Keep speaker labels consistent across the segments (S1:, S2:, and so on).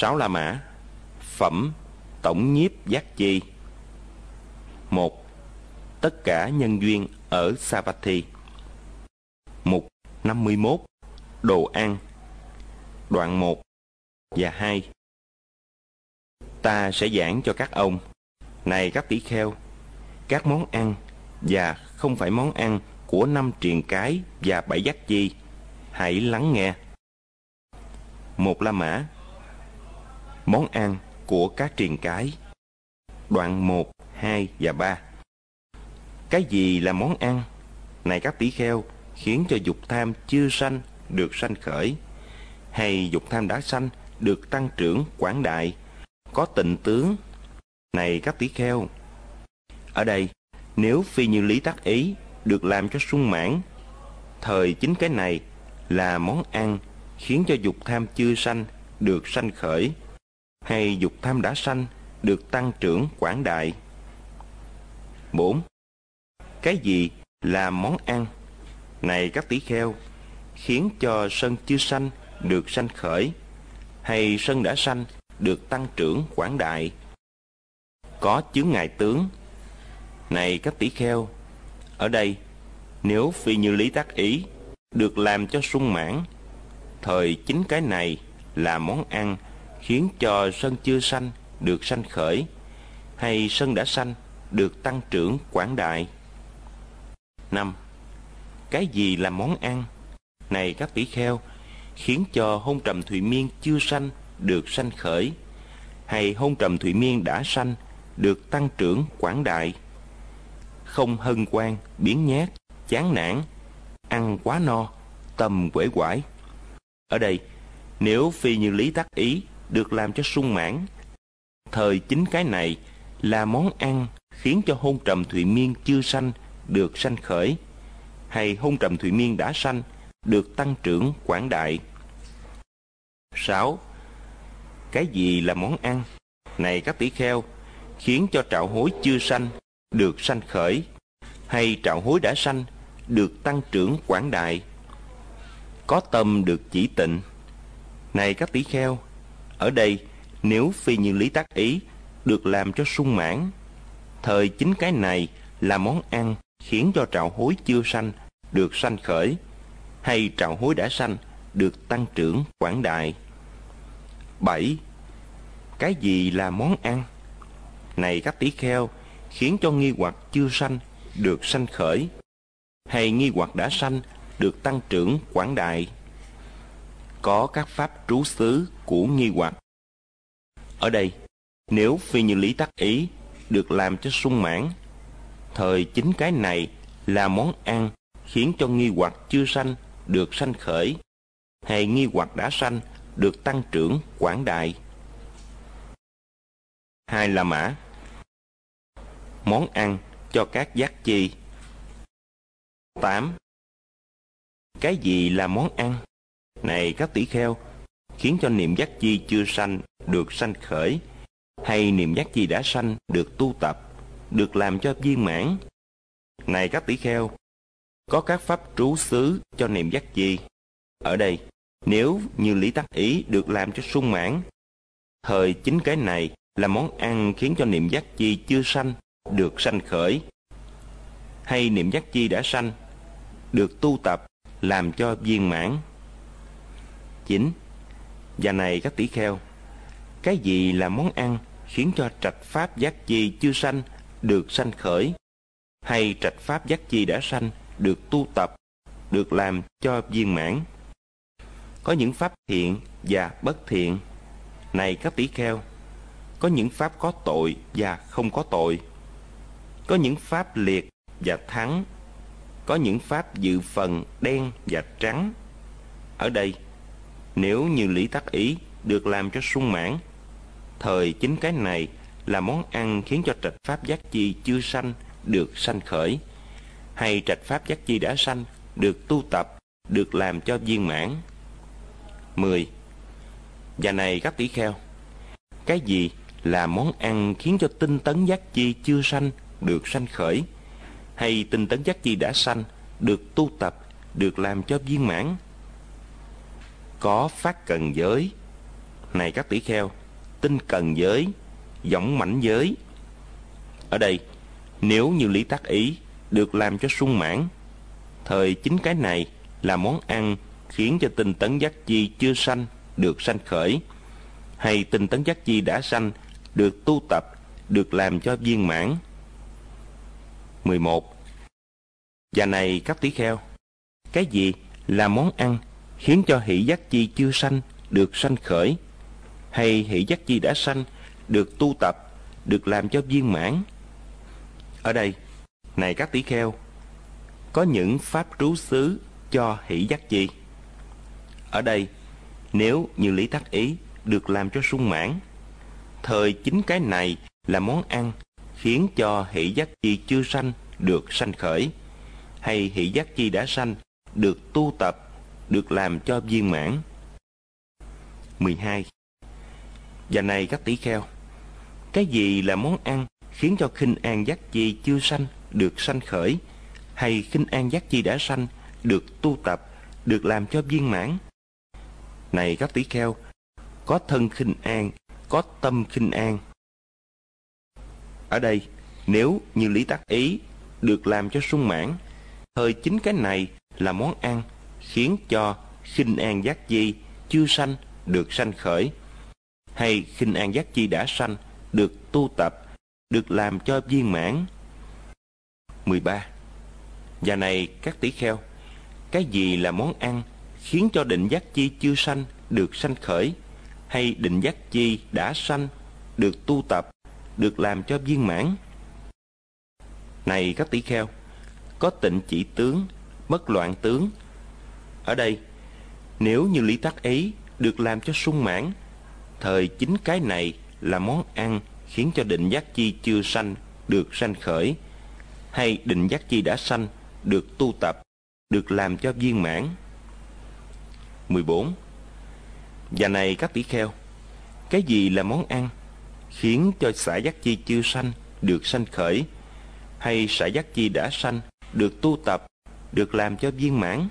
S1: 6 La Mã. Phẩm tổng nhiếp giác chi. 1. Tất cả nhân duyên ở Savatthi. Mục 51. Đồ ăn. Đoạn 1 và 2. Ta sẽ giảng cho các ông, này các tỷ kheo, các món ăn và không phải món ăn của 5 triền cái và 7 giác chi. Hãy lắng nghe. 1 La Mã. Món ăn của các triền cái. Đoạn 1, 2 và 3. Cái gì là món ăn, này các tỷ kheo, khiến cho dục tham chưa sanh được sanh khởi, hay dục tham đã sanh được tăng trưởng quảng đại, có tịnh tướng, này các tỷ kheo? Ở đây, nếu phi như lý tác ý được làm cho sung mãn, thời chính cái này là món ăn khiến cho dục tham chưa sanh được sanh khởi, hay dục tham đã sanh được tăng trưởng quảng đại. 4. Cái gì là món ăn, này các tỷ kheo, khiến cho sân chưa sanh được sanh khởi, hay sân đã sanh được tăng trưởng quảng đại, có chướng ngại tướng, này các tỷ kheo? Ở đây, nếu phi như lý tác ý được làm cho sung mãn, thời chính cái này là món ăn khiến cho sân chưa sanh được sanh khởi, hay sân đã sanh được tăng trưởng quảng đại. 5. Cái gì là món ăn, này các tỷ kheo, khiến cho hôn trầm thụy miên chưa sanh được sanh khởi, hay hôn trầm thụy miên đã sanh được tăng trưởng quảng đại, không hân hoan, biếng nhác, chán nản, ăn quá no, tâm uể oải? Ở đây, nếu phi như lý tác ý được làm cho sung mãn, thời chính cái này là món ăn khiến cho hôn trầm thụy miên chưa sanh được sanh khởi, hay hôn trầm thụy miên đã sanh được tăng trưởng quảng đại. 6. Cái gì là món ăn, này các tỷ kheo, khiến cho trạo hối chưa sanh được sanh khởi, hay trạo hối đã sanh được tăng trưởng quảng đại, có tâm được chỉ tịnh, này các tỷ kheo? Ở đây, nếu phi như lý tác ý được làm cho sung mãn, thời chính cái này là món ăn khiến cho trạo hối chưa sanh được sanh khởi, hay trạo hối đã sanh được tăng trưởng quảng đại. 7. Cái gì là món ăn, này các tỷ kheo, khiến cho nghi hoặc chưa sanh được sanh khởi, hay nghi hoặc đã sanh được tăng trưởng quảng đại, có các pháp trú xứ của nghi hoặc? Ở đây, nếu phi như lý tác ý được làm cho sung mãn, thời chính cái này là món ăn khiến cho nghi hoặc chưa sanh được sanh khởi, hay nghi hoặc đã sanh được tăng trưởng quảng đại. 2 La Mã. Món ăn cho các giác chi. 8. Cái gì là món ăn, này các tỷ kheo, khiến cho niệm giác chi chưa sanh được sanh khởi, hay niệm giác chi đã sanh được tu tập, được làm cho viên mãn? Này các tỷ kheo, có các pháp trú xứ cho niệm giác chi. Ở đây, nếu như lý tác ý được làm cho sung mãn, thời chính cái này là món ăn khiến cho niệm giác chi chưa sanh được sanh khởi, hay niệm giác chi đã sanh được tu tập làm cho viên mãn. 9. Và này các tỷ kheo, cái gì là món ăn khiến cho trạch pháp giác chi chưa sanh được sanh khởi, hay trạch pháp giác chi đã sanh được tu tập, được làm cho viên mãn? Có những pháp thiện và bất thiện, này các tỷ kheo. Có những pháp có tội và không có tội. Có những pháp liệt và thắng. Có những pháp dự phần đen và trắng. Ở đây, nếu như lý tác ý được làm cho sung mãn, thời chính cái này là món ăn khiến cho trạch pháp giác chi chưa sanh được sanh khởi, hay trạch pháp giác chi đã sanh được tu tập, được làm cho viên mãn. 10. Và này các tỷ kheo, cái gì là món ăn khiến cho tinh tấn giác chi chưa sanh được sanh khởi, hay tinh tấn giác chi đã sanh được tu tập, được làm cho viên mãn? Có phát cần giới, Này các tỷ kheo, tinh cần giới, võng mãnh giới. Ở đây, nếu như lý tác ý được làm cho sung mãn, thời chính cái này là món ăn khiến cho tinh tấn giác chi chưa sanh được sanh khởi, hay tinh tấn giác chi đã sanh được tu tập, được làm cho viên mãn. 11. Và này các tỷ kheo, cái gì là món ăn khiến cho hỷ giác chi chưa sanh được sanh khởi, hay hỷ giác chi đã sanh được tu tập, được làm cho viên mãn? Ở đây, này các tỷ kheo, có những pháp trú xứ cho hỷ giác chi. Ở đây, nếu như lý tác ý được làm cho sung mãn, thời chính cái này là món ăn khiến cho hỷ giác chi chưa sanh được sanh khởi, hay hỷ giác chi đã sanh được tu tập, được làm cho viên mãn. 12. Và này các tỷ kheo, cái gì là món ăn khiến cho khinh an giác chi chưa sanh được sanh khởi, hay khinh an giác chi đã sanh được tu tập, được làm cho viên mãn? Này các tỷ kheo, có thân khinh an, có tâm khinh an. Ở đây, nếu như lý tác ý được làm cho sung mãn, thời chính cái này là món ăn khiến cho khinh an giác chi chưa sanh được sanh khởi, hay khinh an giác chi đã sanh được tu tập, được làm cho viên mãn. 13. Và này các tỷ kheo, cái gì là món ăn khiến cho định giác chi chưa sanh được sanh khởi, hay định giác chi đã sanh được tu tập, được làm cho viên mãn? Này các tỷ kheo, có tịnh chỉ tướng, bất loạn tướng. Ở đây, nếu như lý tác ý được làm cho sung mãn, thời chính cái này là món ăn khiến cho định giác chi chưa sanh được sanh khởi, hay định giác chi đã sanh được tu tập, được làm cho viên mãn. 14. Và này các tỷ kheo, cái gì là món ăn khiến cho xả giác chi chưa sanh được sanh khởi, hay xả giác chi đã sanh được tu tập, được làm cho viên mãn?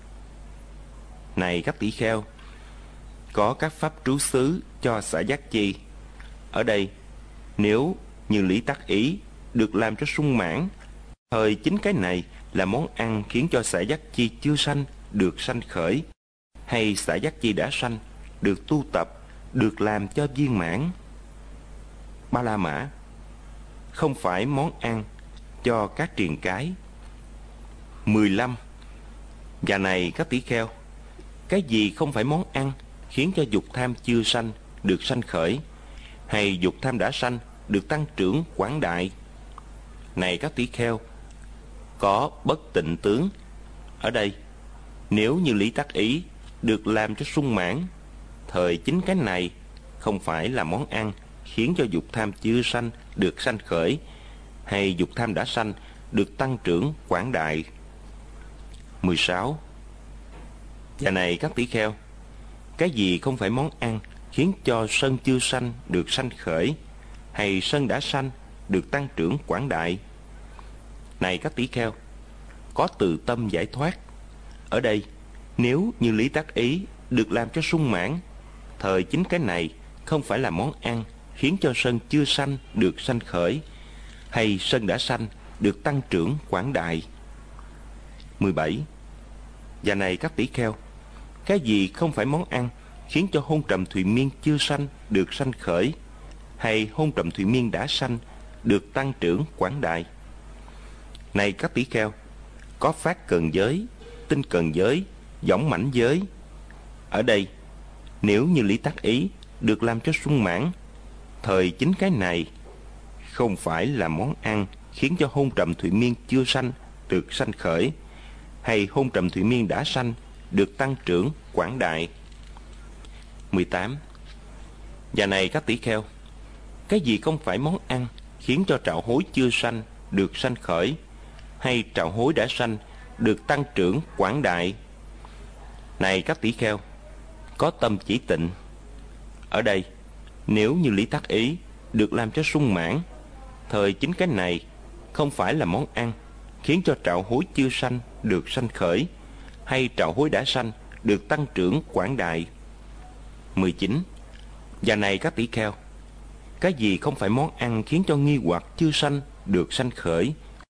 S1: Này các tỷ kheo, có các pháp trú xứ cho xả giác chi. Ở đây, nếu như lý tác ý được làm cho sung mãn, thời chính cái này là món ăn khiến cho xả giác chi chưa sanh được sanh khởi, hay xả giác chi đã sanh được tu tập, được làm cho viên mãn. Ba la mã, không phải món ăn cho các triền cái. 15. Và này các tỷ kheo, cái gì không phải món ăn khiến cho dục tham chưa sanh được sanh khởi, hay dục tham đã sanh được tăng trưởng quảng đại? Này các tỷ kheo, có bất tịnh tướng. Ở đây, nếu như lý tác ý được làm cho sung mãn, thời chính cái này không phải là món ăn khiến cho dục tham chưa sanh được sanh khởi, hay dục tham đã sanh được tăng trưởng quảng đại. 16. Và này các tỷ kheo, cái gì không phải món ăn khiến cho sân chưa sanh được sanh khởi, hay sân đã sanh được tăng trưởng quảng đại? Này các tỷ kheo, có từ tâm giải thoát. Ở đây, nếu như lý tác ý được làm cho sung mãn, thời chính cái này không phải là món ăn khiến cho sân chưa sanh được sanh khởi, hay sân đã sanh được tăng trưởng quảng đại. 17. Và này các tỷ kheo, cái gì không phải món ăn khiến cho hôn trầm thùy miên chưa sanh được sanh khởi, hay hôn trầm thùy miên đã sanh được tăng trưởng quảng đại? Này các tỷ kheo, có phát cần giới, tinh cần giới, võng mãnh giới. Ở đây, nếu như lý tác ý được làm cho sung mãn, thời chính cái này không phải là món ăn khiến cho hôn trầm thùy miên chưa sanh được sanh khởi, hay hôn trầm thùy miên đã sanh được tăng trưởng quảng đại. 18. Và này các tỷ kheo, cái gì không phải món ăn khiến cho trạo hối chưa sanh được sanh khởi, hay trạo hối đã sanh được tăng trưởng quảng đại? Này các tỷ kheo, có tâm chỉ tịnh. Ở đây, nếu như lý tác ý được làm cho sung mãn, thời chính cái này không phải là món ăn khiến cho trạo hối chưa sanh được sanh khởi, hay trạo hối đã sanh được tăng trưởng quảng đại. 19. Và này các tỷ kheo, cái gì không phải món ăn khiến cho nghi hoặc chưa sanh được sanh khởi,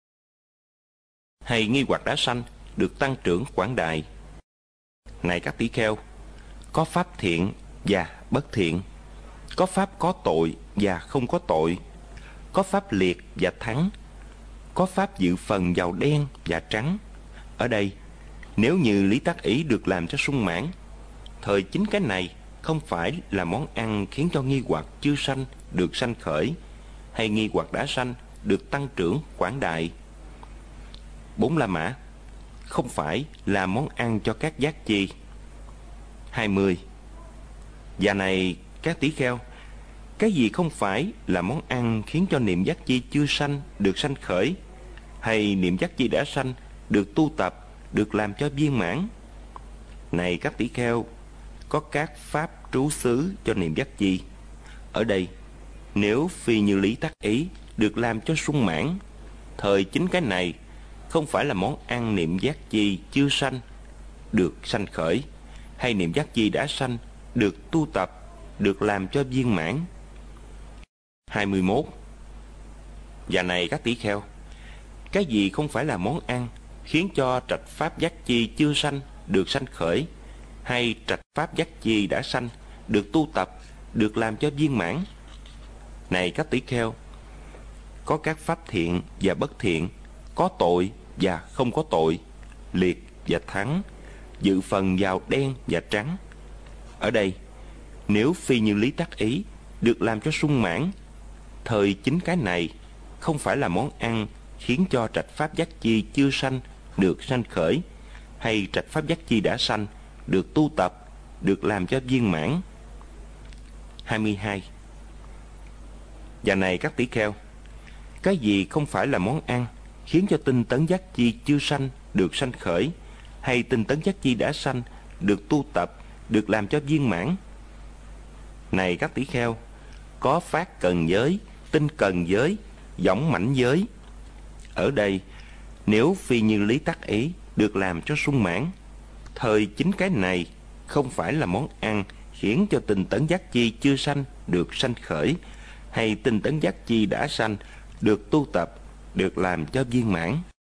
S1: hay nghi hoặc đã sanh được tăng trưởng quảng đại? Này các tỷ kheo, có pháp thiện và bất thiện, có pháp có tội và không có tội, có pháp liệt và thắng, có pháp dự phần vào đen và trắng. Ở đây, nếu như lý tác ý được làm cho sung mãn, thời chính cái này không phải là món ăn khiến cho nghi hoặc chưa sanh được sanh khởi, hay nghi hoặc đã sanh được tăng trưởng quảng đại. 4 La Mã không phải là món ăn cho các giác chi. 20. Và này các tỷ kheo, cái gì không phải là món ăn khiến cho niệm giác chi chưa sanh được sanh khởi, hay niệm giác chi đã sanh được tu tập, được làm cho viên mãn? Này các tỷ kheo, có các pháp trú xứ cho niệm giác chi. Ở đây, nếu phi như lý tác ý được làm cho sung mãn, thời chính cái này không phải là món ăn niệm giác chi chưa sanh được sanh khởi, hay niệm giác chi đã sanh được tu tập, được làm cho viên mãn. 21. Và này các tỷ kheo, cái gì không phải là món ăn khiến cho trạch pháp giác chi chưa sanh được sanh khởi, hay trạch pháp giác chi đã sanh được tu tập, được làm cho viên mãn? Này các tỷ kheo, có các pháp thiện và bất thiện, có tội và không có tội, liệt và thắng, dự phần vào đen và trắng. Ở đây, nếu phi như lý tác ý được làm cho sung mãn, thời chính cái này không phải là món ăn khiến cho trạch pháp giác chi chưa sanh được sanh khởi, hay trạch pháp giác chi đã sanh được tu tập, được làm cho viên mãn. 22. Và này các tỷ kheo, cái gì không phải là món ăn khiến cho tinh tấn giác chi chưa sanh được sanh khởi, hay tinh tấn giác chi đã sanh được tu tập, được làm cho viên mãn? Này các tỷ kheo, có phát cần giới, tinh cần giới, võng mãnh giới. Ở đây, nếu phi như lý tác ý được làm cho sung mãn, thời chính cái này không phải là món ăn khiến cho tinh tấn giác chi chưa sanh được sanh khởi, hay tinh tấn giác chi đã sanh được tu tập, được làm cho viên mãn.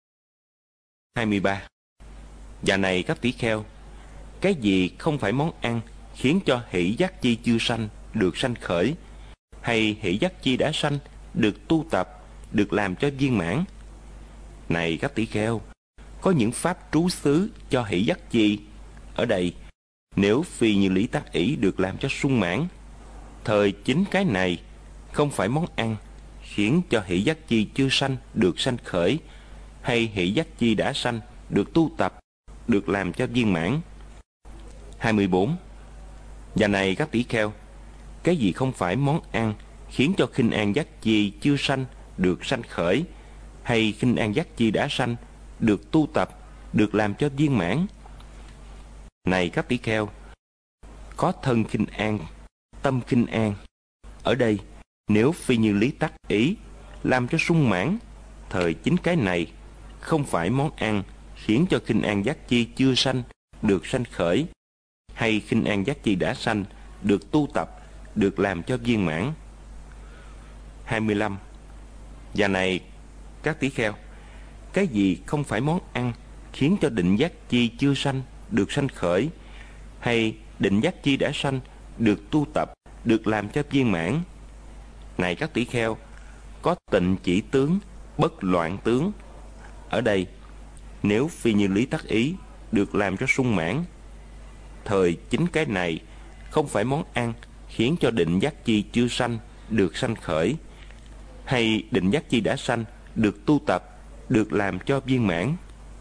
S1: 23. Và này các tỷ kheo, cái gì không phải món ăn khiến cho hỷ giác chi chưa sanh được sanh khởi, hay hỷ giác chi đã sanh được tu tập, được làm cho viên mãn? Này các tỷ kheo, có những pháp trú xứ cho hỷ giác chi. Ở đây, nếu phi như lý tác ý được làm cho sung mãn, thời chính cái này không phải món ăn khiến cho hỷ giác chi chưa sanh được sanh khởi, hay hỷ giác chi đã sanh được tu tập, được làm cho viên mãn. 24. Và này các tỷ kheo, cái gì không phải món ăn khiến cho khinh an giác chi chưa sanh được sanh khởi, hay khinh an giác chi đã sanh được tu tập, được làm cho viên mãn? Này các tỷ kheo, có thân khinh an, tâm khinh an. Ở đây, nếu phi như lý tác ý làm cho sung mãn, thời chính cái này không phải món ăn khiến cho khinh an giác chi chưa sanh được sanh khởi, hay khinh an giác chi đã sanh được tu tập, được làm cho viên mãn. 25. Và này các tỷ kheo, cái gì không phải món ăn khiến cho định giác chi chưa sanh được sanh khởi, hay định giác chi đã sanh được tu tập, được làm cho viên mãn? Này các tỷ kheo, có tịnh chỉ tướng, bất loạn tướng. Ở đây, nếu phi như lý tác ý được làm cho sung mãn, thời chính cái này không phải món ăn khiến cho định giác chi chưa sanh được sanh khởi, hay định giác chi đã sanh được tu tập, được làm cho viên mãn.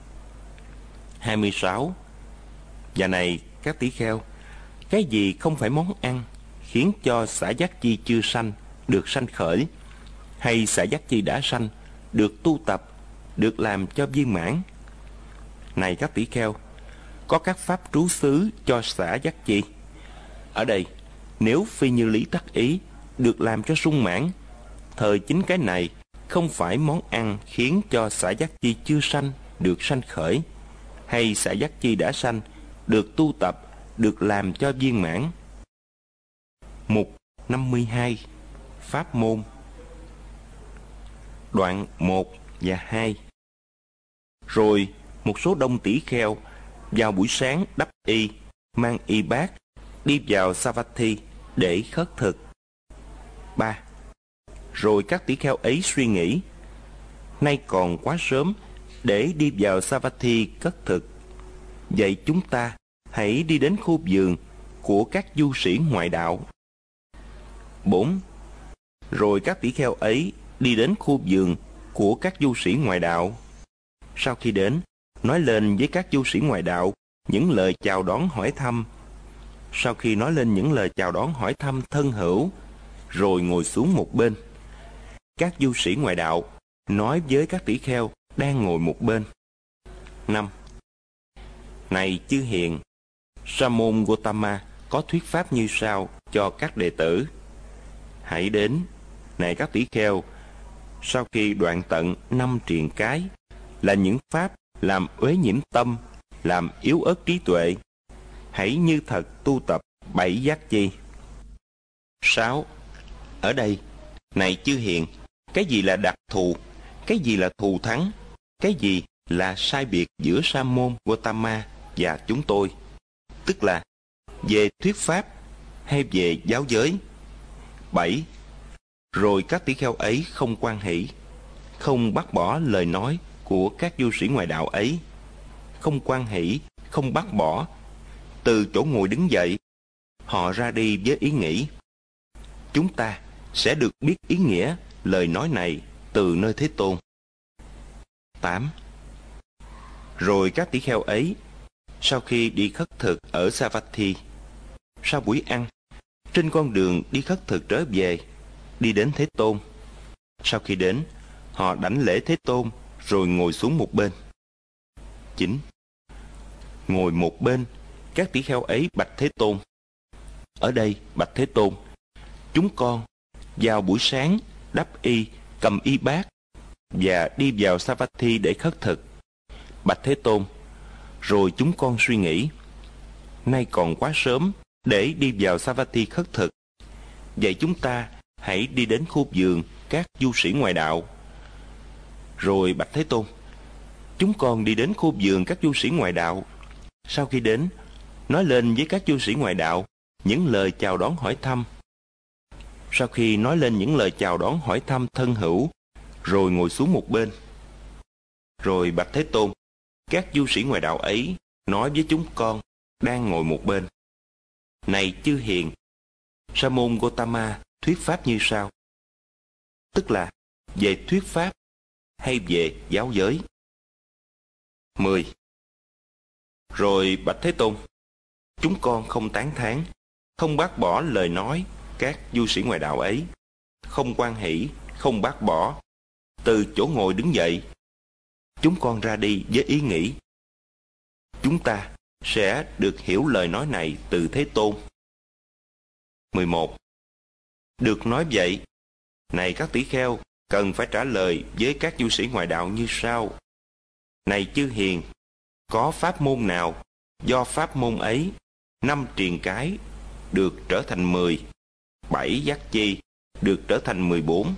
S1: 26. Và này các tỷ kheo, cái gì không phải món ăn khiến cho xả giác chi chưa sanh được sanh khởi, hay xả giác chi đã sanh được tu tập, được làm cho viên mãn? Này các tỷ kheo, có các pháp trú xứ cho xả giác chi. Ở đây, nếu phi như lý tác ý được làm cho sung mãn, thời chính cái này không phải món ăn khiến cho xả giác chi chưa sanh được sanh khởi, hay xả giác chi đã sanh được tu tập, được làm cho viên mãn. Mục 52 Pháp môn. Đoạn 1 và 2. Rồi một số đông tỷ kheo vào buổi sáng đắp y, mang y bát, đi vào Savatthi để khất thực. 3. Rồi các tỷ kheo ấy suy nghĩ, nay còn quá sớm để đi vào Savatthi cất thực. Vậy chúng ta hãy đi đến khu vườn của các du sĩ ngoại đạo. 4. Rồi các tỷ kheo ấy đi đến khu vườn của các du sĩ ngoại đạo. Sau khi đến, nói lên với các du sĩ ngoại đạo những lời chào đón hỏi thăm. Sau khi nói lên những lời chào đón hỏi thăm thân hữu, rồi ngồi xuống một bên. Các du sĩ ngoại đạo nói với các tỷ kheo đang ngồi một bên. 5. Này chư hiền, Sa môn Gotama có thuyết pháp như sau cho các đệ tử. Hãy đến, này các tỷ kheo, sau khi đoạn tận 5 triền cái, là những pháp làm uế nhiễm tâm, làm yếu ớt trí tuệ, hãy như thật tu tập 7 giác chi. 6. Ở đây, này chư hiền, cái gì là đặc thù, cái gì là thù thắng, cái gì là sai biệt giữa Sa môn Gotama và chúng tôi, tức là về thuyết pháp hay về giáo giới. 7. Rồi các tỷ kheo ấy không hoan hỷ, không bác bỏ lời nói của các du sĩ ngoại đạo ấy, không hoan hỷ, không bác bỏ. Từ chỗ ngồi đứng dậy, họ ra đi với ý nghĩ, chúng ta sẽ được biết ý nghĩa lời nói này từ nơi Thế Tôn. 8. Rồi các tỷ kheo ấy, sau khi đi khất thực ở Savatthi, sau buổi ăn, trên con đường đi khất thực trở về, đi đến Thế Tôn. Sau khi đến, họ đảnh lễ Thế Tôn rồi ngồi xuống một bên. 9. Ngồi một bên, các tỷ kheo ấy bạch Thế Tôn. Ở đây bạch Thế Tôn, chúng con vào buổi sáng đắp y, cầm y bát và đi vào Savatthi để khất thực. Bạch Thế Tôn, rồi chúng con suy nghĩ, nay còn quá sớm để đi vào Savatthi khất thực. Vậy chúng ta hãy đi đến khu vườn các du sĩ ngoại đạo. Rồi bạch Thế Tôn, chúng con đi đến khu vườn các du sĩ ngoại đạo. Sau khi đến, nói lên với các du sĩ ngoại đạo những lời chào đón hỏi thăm. Sau khi nói lên những lời chào đón hỏi thăm thân hữu, rồi ngồi xuống một bên. Rồi bạch Thế Tôn, các du sĩ ngoại đạo ấy nói với chúng con đang ngồi một bên. Này chư hiền, Sa môn Gotama thuyết pháp như sau, tức là về thuyết pháp hay về giáo giới. 10. Rồi bạch Thế Tôn, chúng con không tán thán, không bác bỏ lời nói các du sĩ ngoại đạo ấy, không hoan hỷ, không bác bỏ. Từ chỗ ngồi đứng dậy, chúng con ra đi với ý nghĩ, chúng ta sẽ được hiểu lời nói này từ Thế Tôn. 11. Được nói vậy, này các tỷ kheo, cần phải trả lời với các du sĩ ngoại đạo như sau. Này chư hiền, có pháp môn nào do pháp môn ấy 5 triền cái được trở thành 10, 7 giác chi được trở thành 14?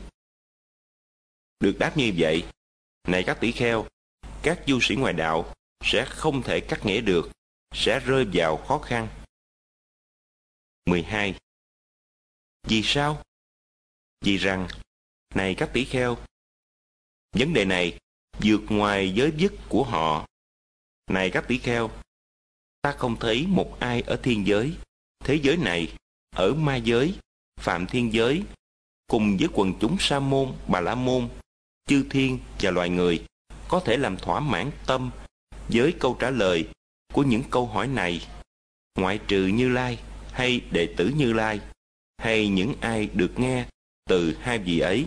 S1: Được đáp như vậy, này các tỷ kheo, các du sĩ ngoại đạo sẽ không thể cắt nghĩa được, sẽ rơi vào khó khăn. 12. Vì sao? Vì rằng, này các tỷ kheo, vấn đề này vượt ngoài giới dứt của họ. Này các tỷ kheo, ta không thấy một ai ở thiên giới, thế giới này, ở ma giới, phạm thiên giới, cùng với quần chúng Sa môn, Bà La môn, chư thiên và loài người, có thể làm thỏa mãn tâm với câu trả lời của những câu hỏi này, ngoại trừ Như Lai hay đệ tử Như Lai, hay những ai được nghe từ hai vị ấy.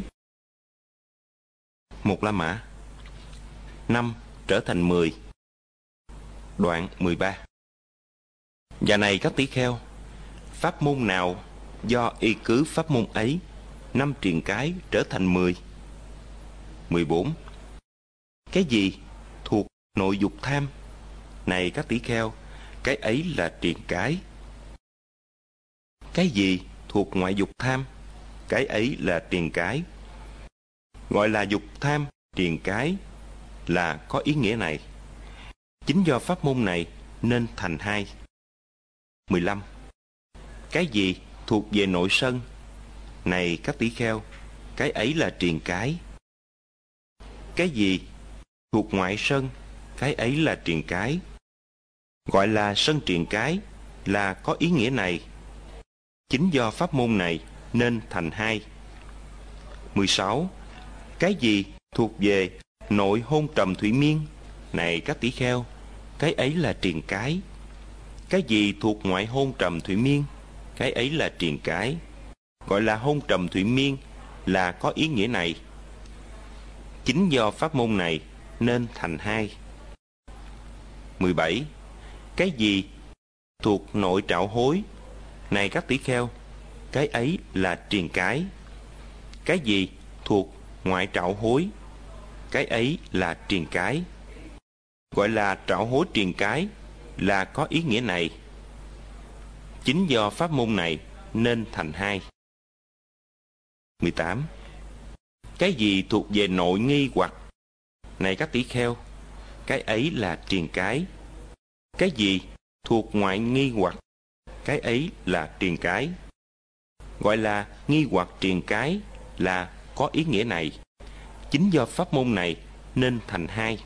S1: Một La Mã. 5 trở thành 10. Đoạn 13. Và này các tỷ kheo, pháp môn nào do y cứ pháp môn ấy 5 triền cái trở thành 10? 14. Cái gì thuộc nội dục tham? Này các tỷ kheo, cái ấy là triền cái. Cái gì thuộc thuộc ngoại dục tham, cái ấy là triền cái. Gọi là dục tham triền cái là có ý nghĩa này. Chính do pháp môn này nên thành hai. 15. Cái gì thuộc về nội sân? Này các tỷ kheo, cái ấy là triền cái. Cái gì thuộc ngoại sân? Cái ấy là triền cái. Gọi là sân triền cái là có ý nghĩa này. Chính do pháp môn này nên thành hai. 16. Cái gì thuộc về nội hôn trầm thủy miên? Này các tỷ kheo, cái ấy là triền cái. Cái gì thuộc ngoại hôn trầm thủy miên? Cái ấy là triền cái. Gọi là hôn trầm thủy miên là có ý nghĩa này. Chính do pháp môn này nên thành hai. 17. Cái gì thuộc nội trạo hối? Này các tỷ kheo, cái ấy là triền cái. Cái gì thuộc ngoại trạo hối? Cái ấy là triền cái. Gọi là trạo hối triền cái là có ý nghĩa này. Chính do pháp môn này nên thành hai. 18. Cái gì thuộc về nội nghi hoặc? Này các tỷ kheo, cái ấy là triền cái. Cái gì thuộc ngoại nghi hoặc? Cái ấy là triền cái. Gọi là nghi hoặc triền cái là có ý nghĩa này. Chính do pháp môn này nên thành hai.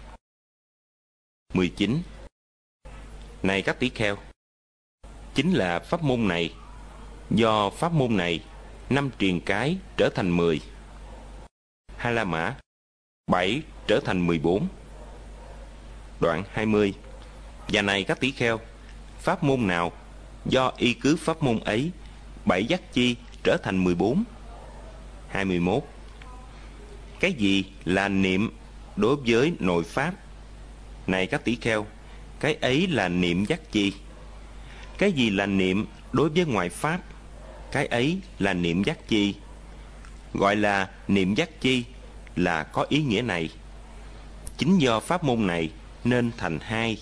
S1: 19. Này các tỷ kheo, chính là pháp môn này. Do pháp môn này, 5 triền cái trở thành 10. Ha La Mã 7 trở thành 14. Đoạn 20. Và này các tỷ kheo, pháp môn nào do y cứ pháp môn ấy, 7 giác chi trở thành 14? 21. Cái gì là niệm đối với nội pháp? Này các tỷ kheo, cái ấy là niệm giác chi. Cái gì là niệm đối với ngoại pháp? Cái ấy là niệm giác chi. Gọi là niệm giác chi là có ý nghĩa này. Chính do pháp môn này nên thành hai.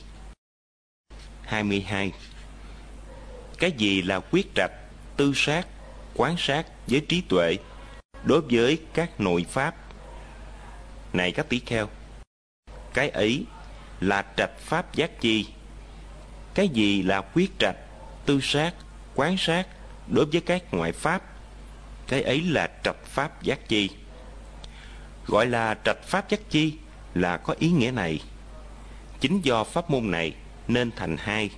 S1: 22. Cái gì là quyết trạch, tư sát, quán sát với trí tuệ đối với các nội pháp? Này các tỷ kheo, cái ấy là trạch pháp giác chi. Cái gì là quyết trạch, tư sát, quán sát đối với các ngoại pháp? Cái ấy là trạch pháp giác chi. Gọi là trạch pháp giác chi là có ý nghĩa này. Chính do pháp môn này nên thành hai.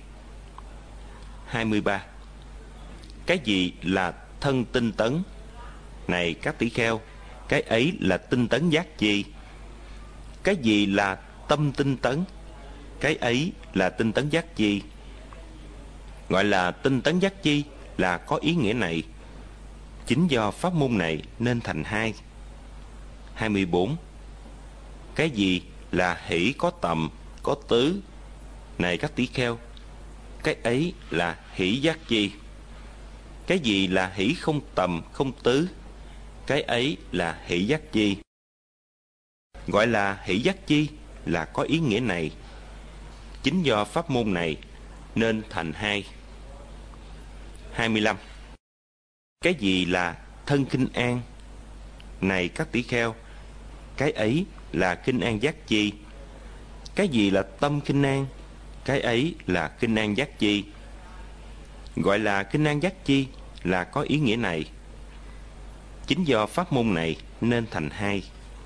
S1: 23. Cái gì là thân tinh tấn? Này các tỷ kheo, cái ấy là tinh tấn giác chi. Cái gì là tâm tinh tấn? Cái ấy là tinh tấn giác chi. Gọi là tinh tấn giác chi là có ý nghĩa này. Chính do pháp môn này nên thành hai. 24. Cái gì là hỷ có tầm, có tứ? Này các tỷ kheo, cái ấy là hỷ giác chi. Cái gì là hỷ không tầm, không tứ? Cái ấy là hỷ giác chi. Gọi là hỷ giác chi là có ý nghĩa này. Chính do pháp môn này nên thành hai. 25. Cái gì là thân kinh an? Này các tỷ kheo, cái ấy là kinh an giác chi. Cái gì là tâm kinh an? Cái ấy là kinh an giác chi. Gọi là kinh an giác chi là có ý nghĩa này. Chính do pháp môn này nên thành hai.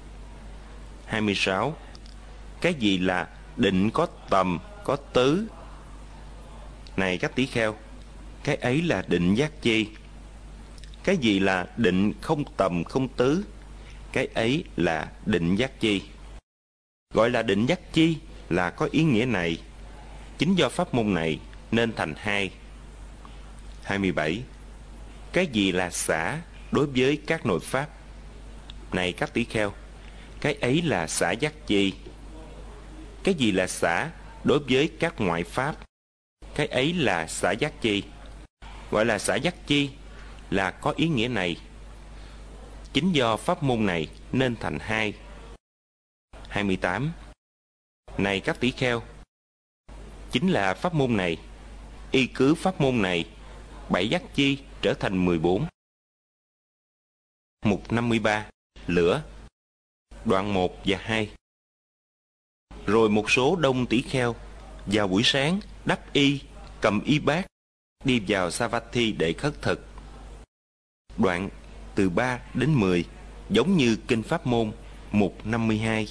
S1: 26. Cái gì là định có tầm, có tứ? Này các tỷ kheo, cái ấy là định giác chi. Cái gì là định không tầm, không tứ? Cái ấy là định giác chi. Gọi là định giác chi là có ý nghĩa này. Chính do pháp môn này nên thành hai. 27. Cái gì là xả đối với các nội pháp? Này các tỷ kheo, cái ấy là xả giác chi. Cái gì là xả đối với các ngoại pháp? Cái ấy là xả giác chi. Gọi là xả giác chi là có ý nghĩa này. Chính do pháp môn này nên thành hai. 28. Này các tỷ kheo, chính là pháp môn này. Y cứ pháp môn này, 7 giác chi trở thành 14. Mục 53. Lửa. Đoạn 1 và 2. Rồi một số đông tỷ kheo vào buổi sáng đắp y, cầm y bát, đi vào Savatthi để khất thực. Đoạn từ 3 đến 10, giống như Kinh Pháp Môn, mục 52.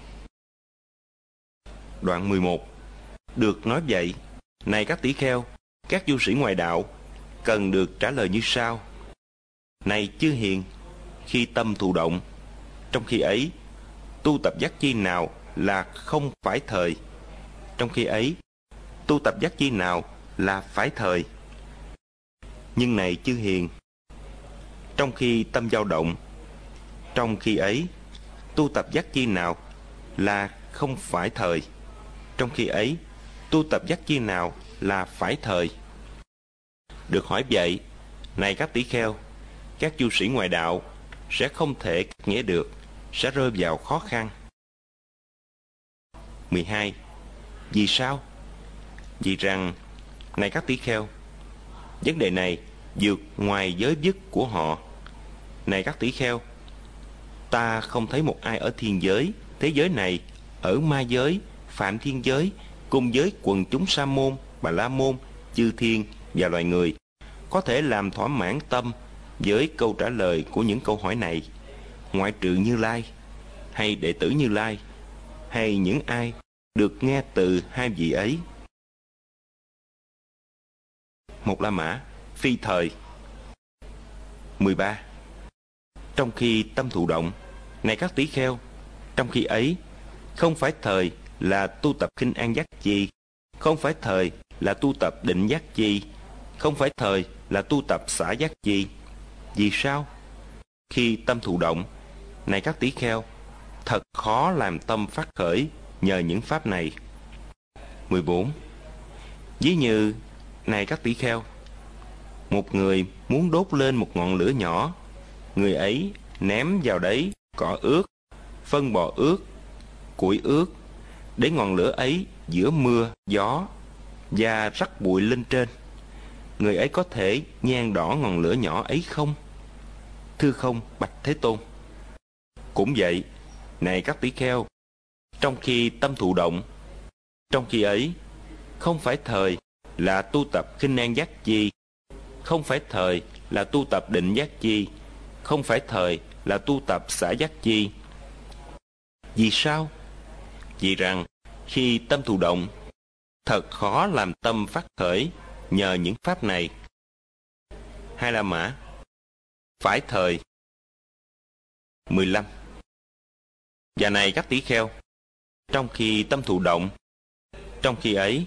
S1: Đoạn 11. Được nói vậy, này các tỷ kheo, các du sĩ ngoại đạo cần được trả lời như sau. Này chư hiền, khi tâm thụ động, trong khi ấy tu tập giác chi nào là không phải thời, trong khi ấy tu tập giác chi nào là phải thời. Nhưng này chư hiền, trong khi tâm dao động, trong khi ấy tu tập giác chi nào là không phải thời, trong khi ấy tu tập giác chi nào là phải thời. Được hỏi vậy, này các tỷ kheo, các du sĩ ngoại đạo sẽ không thể cắt nghĩa được, sẽ rơi vào khó khăn. 12. Vì sao? Vì rằng, này các tỷ kheo, vấn đề này vượt ngoài giới dứt của họ. Này các tỷ kheo, ta không thấy một ai ở thiên giới, thế giới này, ở ma giới, phạm thiên giới, cùng với quần chúng sa môn, bà la môn, chư thiên và loài người, có thể làm thỏa mãn tâm với câu trả lời của những câu hỏi này, ngoại trừ Như Lai, hay đệ tử Như Lai, hay những ai được nghe từ hai vị ấy. Một La Mã, phi thời. 13. Trong khi tâm thụ động, này các tỷ kheo, trong khi ấy, không phải thời là tu tập khinh an giác chi, không phải thời là tu tập định giác chi, không phải thời là tu tập xả giác chi. Vì sao? Khi tâm thụ động, này các tỷ kheo, thật khó làm tâm phát khởi nhờ những pháp này. 14. Ví như, này các tỷ kheo, một người muốn đốt lên một ngọn lửa nhỏ, người ấy ném vào đấy cỏ ướt, phân bò ướt, củi ướt, để ngọn lửa ấy giữa mưa, gió và rắc bụi lên trên. Người ấy có thể nhen đỏ ngọn lửa nhỏ ấy không? Thưa không, bạch Thế Tôn. Cũng vậy, này các tỷ kheo, trong khi tâm thụ động, trong khi ấy, không phải thời là tu tập khinh an giác chi, không phải thời là tu tập định giác chi, không phải thời là tu tập xả giác chi. Vì sao? Vì rằng khi tâm thụ động, thật khó làm tâm phát khởi nhờ những pháp này. Hai La Mã, phải thời. 15. Và này các tỷ kheo, trong khi tâm thụ động, trong khi ấy,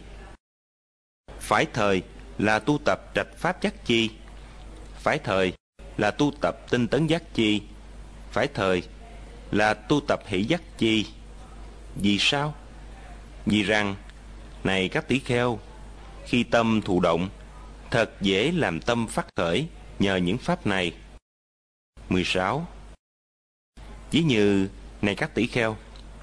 S1: phải thời là tu tập trạch pháp giác chi, phải thời là tu tập tinh tấn giác chi, phải thời là tu tập hỷ giác chi. Vì sao? Vì rằng, này các tỷ kheo, khi tâm thụ động, thật dễ làm tâm phát khởi nhờ những pháp này. 16. Ví như, này các tỷ kheo,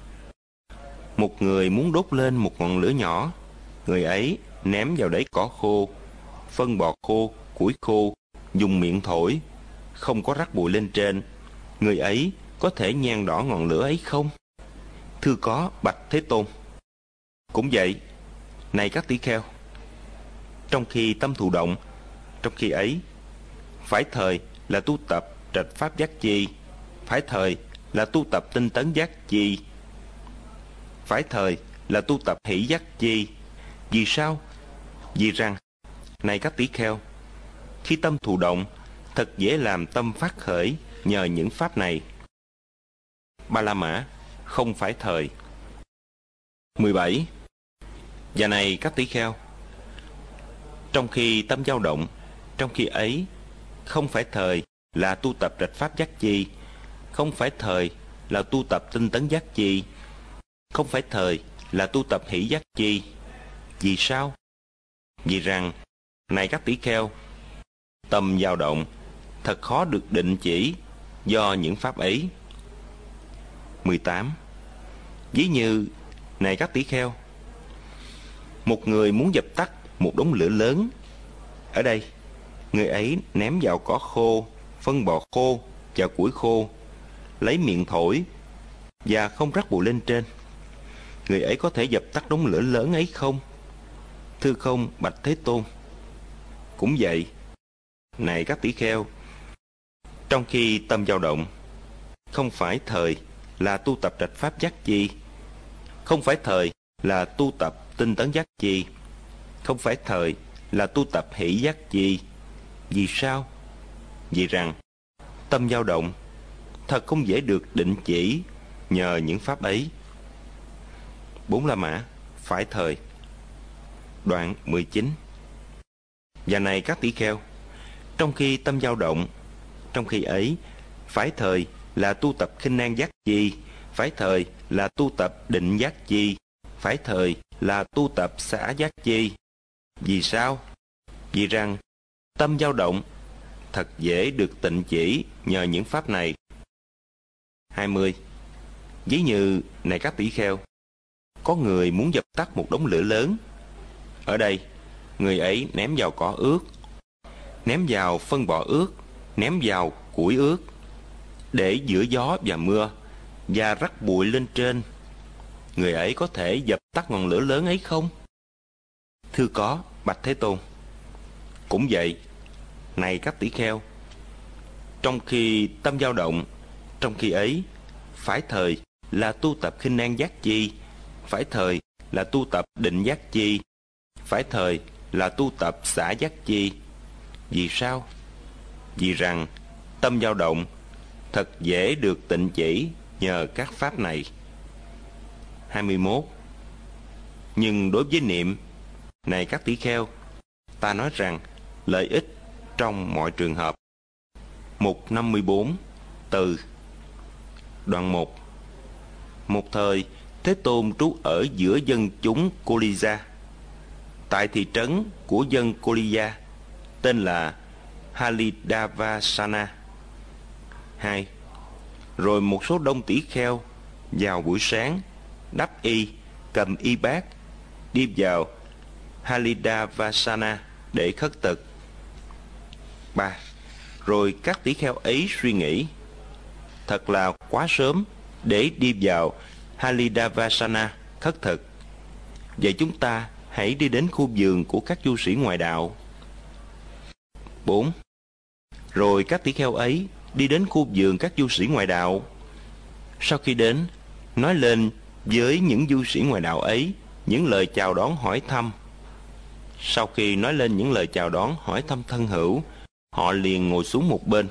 S1: một người muốn đốt lên một ngọn lửa nhỏ, người ấy ném vào đấy cỏ khô, phân bò khô, củi khô, dùng miệng thổi, không có rắc bụi lên trên. Người ấy có thể nhen đỏ ngọn lửa ấy không? Thưa có, bạch Thế Tôn. Cũng vậy, này các tỷ kheo, trong khi tâm thụ động, trong khi ấy, phải thời là tu tập trạch pháp giác chi, phải thời là tu tập tinh tấn giác chi, phải thời là tu tập hỷ giác chi. Vì sao? Vì rằng, này các tỷ kheo, khi tâm thụ động, thật dễ làm tâm phát khởi nhờ những pháp này. Ba La Mã, không phải thời. 17. Và này các tỷ kheo, trong khi tâm dao động, trong khi ấy, không phải thời là tu tập trạch pháp giác chi, không phải thời là tu tập tinh tấn giác chi, không phải thời là tu tập hỷ giác chi. Vì sao? Vì rằng, này các tỷ kheo, tâm dao động thật khó được định chỉ do những pháp ấy. 18. Ví như, này các tỷ kheo, một người muốn dập tắt một đống lửa lớn. Ở đây, người ấy ném vào cỏ khô, phân bò khô, và củi khô, lấy miệng thổi và không rắc bụi lên trên, người ấy có thể dập tắt đống lửa lớn ấy không? Thưa không, bạch Thế Tôn. Cũng vậy, này các tỷ kheo, trong khi tâm dao động, không phải thời là tu tập trạch pháp giác chi, không phải thời là tu tập tinh tấn giác chi, không phải thời là tu tập hỷ giác chi. Vì sao? Vì rằng tâm dao động thật không dễ được định chỉ nhờ những pháp ấy. 4 La Mã, phải thời. Đoạn 19. Và này các tỷ kheo, trong khi tâm dao động, trong khi ấy, phải thời là tu tập khinh an giác chi, phải thời là tu tập định giác chi, phải thời là tu tập xả giác chi. Vì sao? Vì rằng tâm dao động thật dễ được tịnh chỉ nhờ những pháp này. 20. Ví như, này các tỷ kheo, có người muốn dập tắt một đống lửa lớn. Ở đây, người ấy ném vào cỏ ướt, ném vào phân bò ướt, ném vào củi ướt, để giữa gió và mưa, và rắc bụi lên trên. Người ấy có thể dập tắt ngọn lửa lớn ấy không? Thưa có, bạch Thế Tôn. Cũng vậy, này các tỷ kheo, trong khi tâm dao động, trong khi ấy, phải thời là tu tập khinh an giác chi, phải thời là tu tập định giác chi, phải thời là tu tập xả giác chi. Vì sao? Vì rằng tâm dao động thật dễ được tịnh chỉ nhờ các pháp này. 21. Nhưng đối với niệm, này các tỷ kheo, ta nói rằng lợi ích trong mọi trường hợp. Mục 54. Từ. Đoạn 1. Một thời, Thế Tôn trú ở giữa dân chúng Koliya, tại thị trấn của dân Koliya, tên là Halidavasana. 2. Rồi một số đông tỷ kheo vào buổi sáng, đắp y, cầm y bát, đi vào Halidavasana để khất thực. 3. Rồi các tỷ kheo ấy suy nghĩ, thật là quá sớm để đi vào Halidavasana khất thực. Vậy chúng ta hãy đi đến khu vườn của các du sĩ ngoại đạo. 4. Rồi các tỷ kheo ấy đi đến khu vườn các du sĩ ngoại đạo. Sau khi đến, nói lên với những du sĩ ngoại đạo ấy những lời chào đón hỏi thăm. Sau khi nói lên những lời chào đón hỏi thăm thân hữu, họ liền ngồi xuống một bên.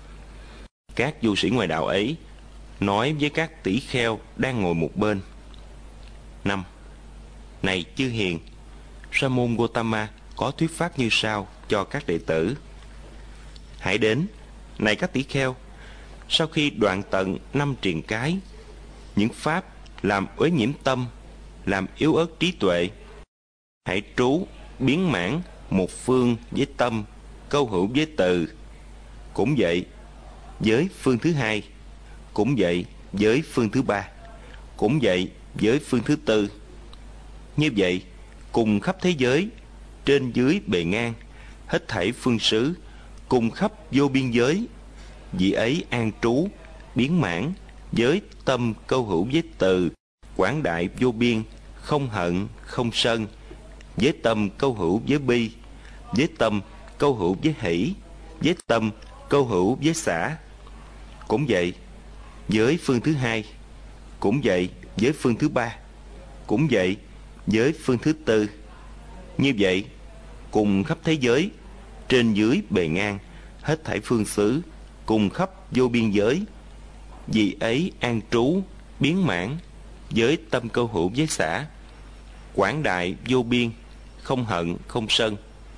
S1: Các du sĩ ngoại đạo ấy nói với các tỷ kheo đang ngồi một bên. 5. Này chư hiền, Sa môn Gotama có thuyết pháp như sau cho các đệ tử. Hãy đến, này các tỷ kheo, sau khi đoạn tận 5 triền cái, những pháp làm uế nhiễm tâm, làm yếu ớt trí tuệ, hãy trú biến mãn một phương với tâm, câu hữu với từ. Cũng vậy với phương thứ hai, cũng vậy với phương thứ ba, cũng vậy với phương thứ tư. Như vậy, cùng khắp thế giới, trên dưới bề ngang, hết thảy phương xứ, cùng khắp vô biên giới, vị ấy an trú, biến mãn, với tâm câu hữu với từ, quảng đại vô biên, không hận, không sân, với tâm câu hữu với bi, với tâm câu hữu với hỷ, với tâm câu hữu với xả. Cũng vậy với phương thứ hai, cũng vậy với phương thứ ba, cũng vậy với phương thứ tư. Như vậy, cùng khắp thế giới, trên dưới bề ngang, hết thảy phương xứ, cùng khắp vô biên giới, vì ấy an trú, biến mãn, với tâm câu hữu với xả, quảng đại vô biên, không hận, không sân.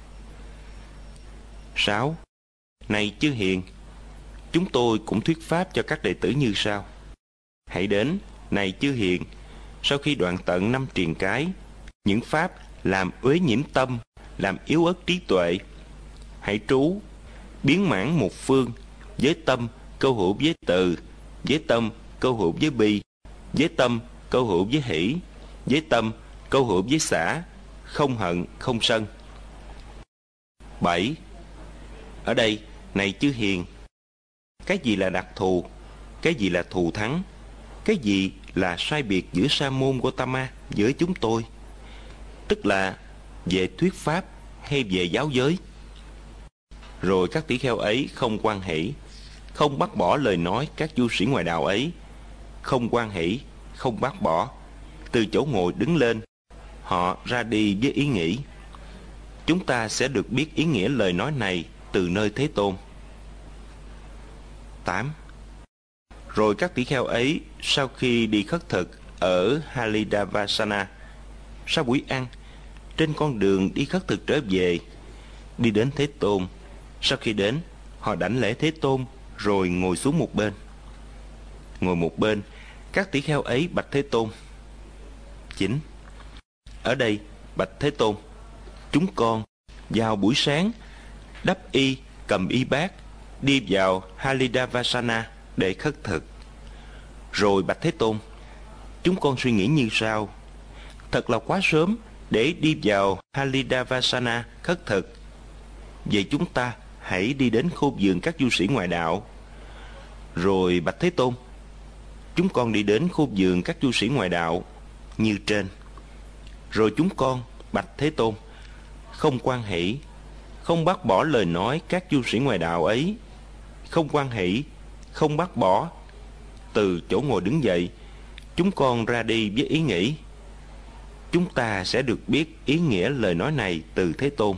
S1: 6. Này chư hiền, chúng tôi cũng thuyết pháp cho các đệ tử như sau. Hãy đến, này chư hiền, sau khi đoạn tận 5 triền cái, những pháp làm uế nhiễm tâm, làm yếu ớt trí tuệ, hãy trú, biến mãn một phương, với tâm câu hữu với từ, với tâm câu hữu với bi, với tâm câu hữu với hỷ, với tâm câu hữu với xả, không hận, không sân. 7. Ở đây, này chư hiền, Cái gì là đặc thù? Cái gì là thù thắng? Cái gì là sai biệt giữa sa môn Gotama với chúng tôi? Tức là về thuyết pháp hay về giáo giới? Rồi các tỷ kheo ấy không hoan hỷ, không bác bỏ lời nói các du sĩ ngoại đạo ấy, không hoan hỷ, không bác bỏ. Từ chỗ ngồi đứng lên, họ ra đi với ý nghĩ: chúng ta sẽ được biết ý nghĩa lời nói này từ nơi Thế Tôn. 8. Rồi các tỷ kheo ấy sau khi đi khất thực ở Halidavasana, sau buổi ăn, trên con đường đi khất thực trở về, đi đến Thế Tôn. Sau khi đến, họ đảnh lễ Thế Tôn rồi ngồi xuống một bên. Ngồi một bên, các tỷ kheo ấy bạch Thế Tôn. 9. Ở đây, bạch Thế Tôn, chúng con vào buổi sáng đắp y, cầm y bát, đi vào Halidavasana để khất thực. Rồi bạch Thế Tôn, chúng con suy nghĩ như sau: thật là quá sớm để đi vào Halidavasana khất thực. Vậy chúng ta hãy đi đến khu vườn các du sĩ ngoại đạo. Rồi bạch Thế Tôn, chúng con đi đến khu vườn các du sĩ ngoại đạo như trên. Rồi chúng con bạch Thế Tôn, không hoan hỷ, không bác bỏ lời nói các du sĩ ngoại đạo ấy, không hoan hỷ, không bác bỏ. Từ chỗ ngồi đứng dậy, chúng con ra đi với ý nghĩ: chúng ta sẽ được biết ý nghĩa lời nói này từ Thế Tôn.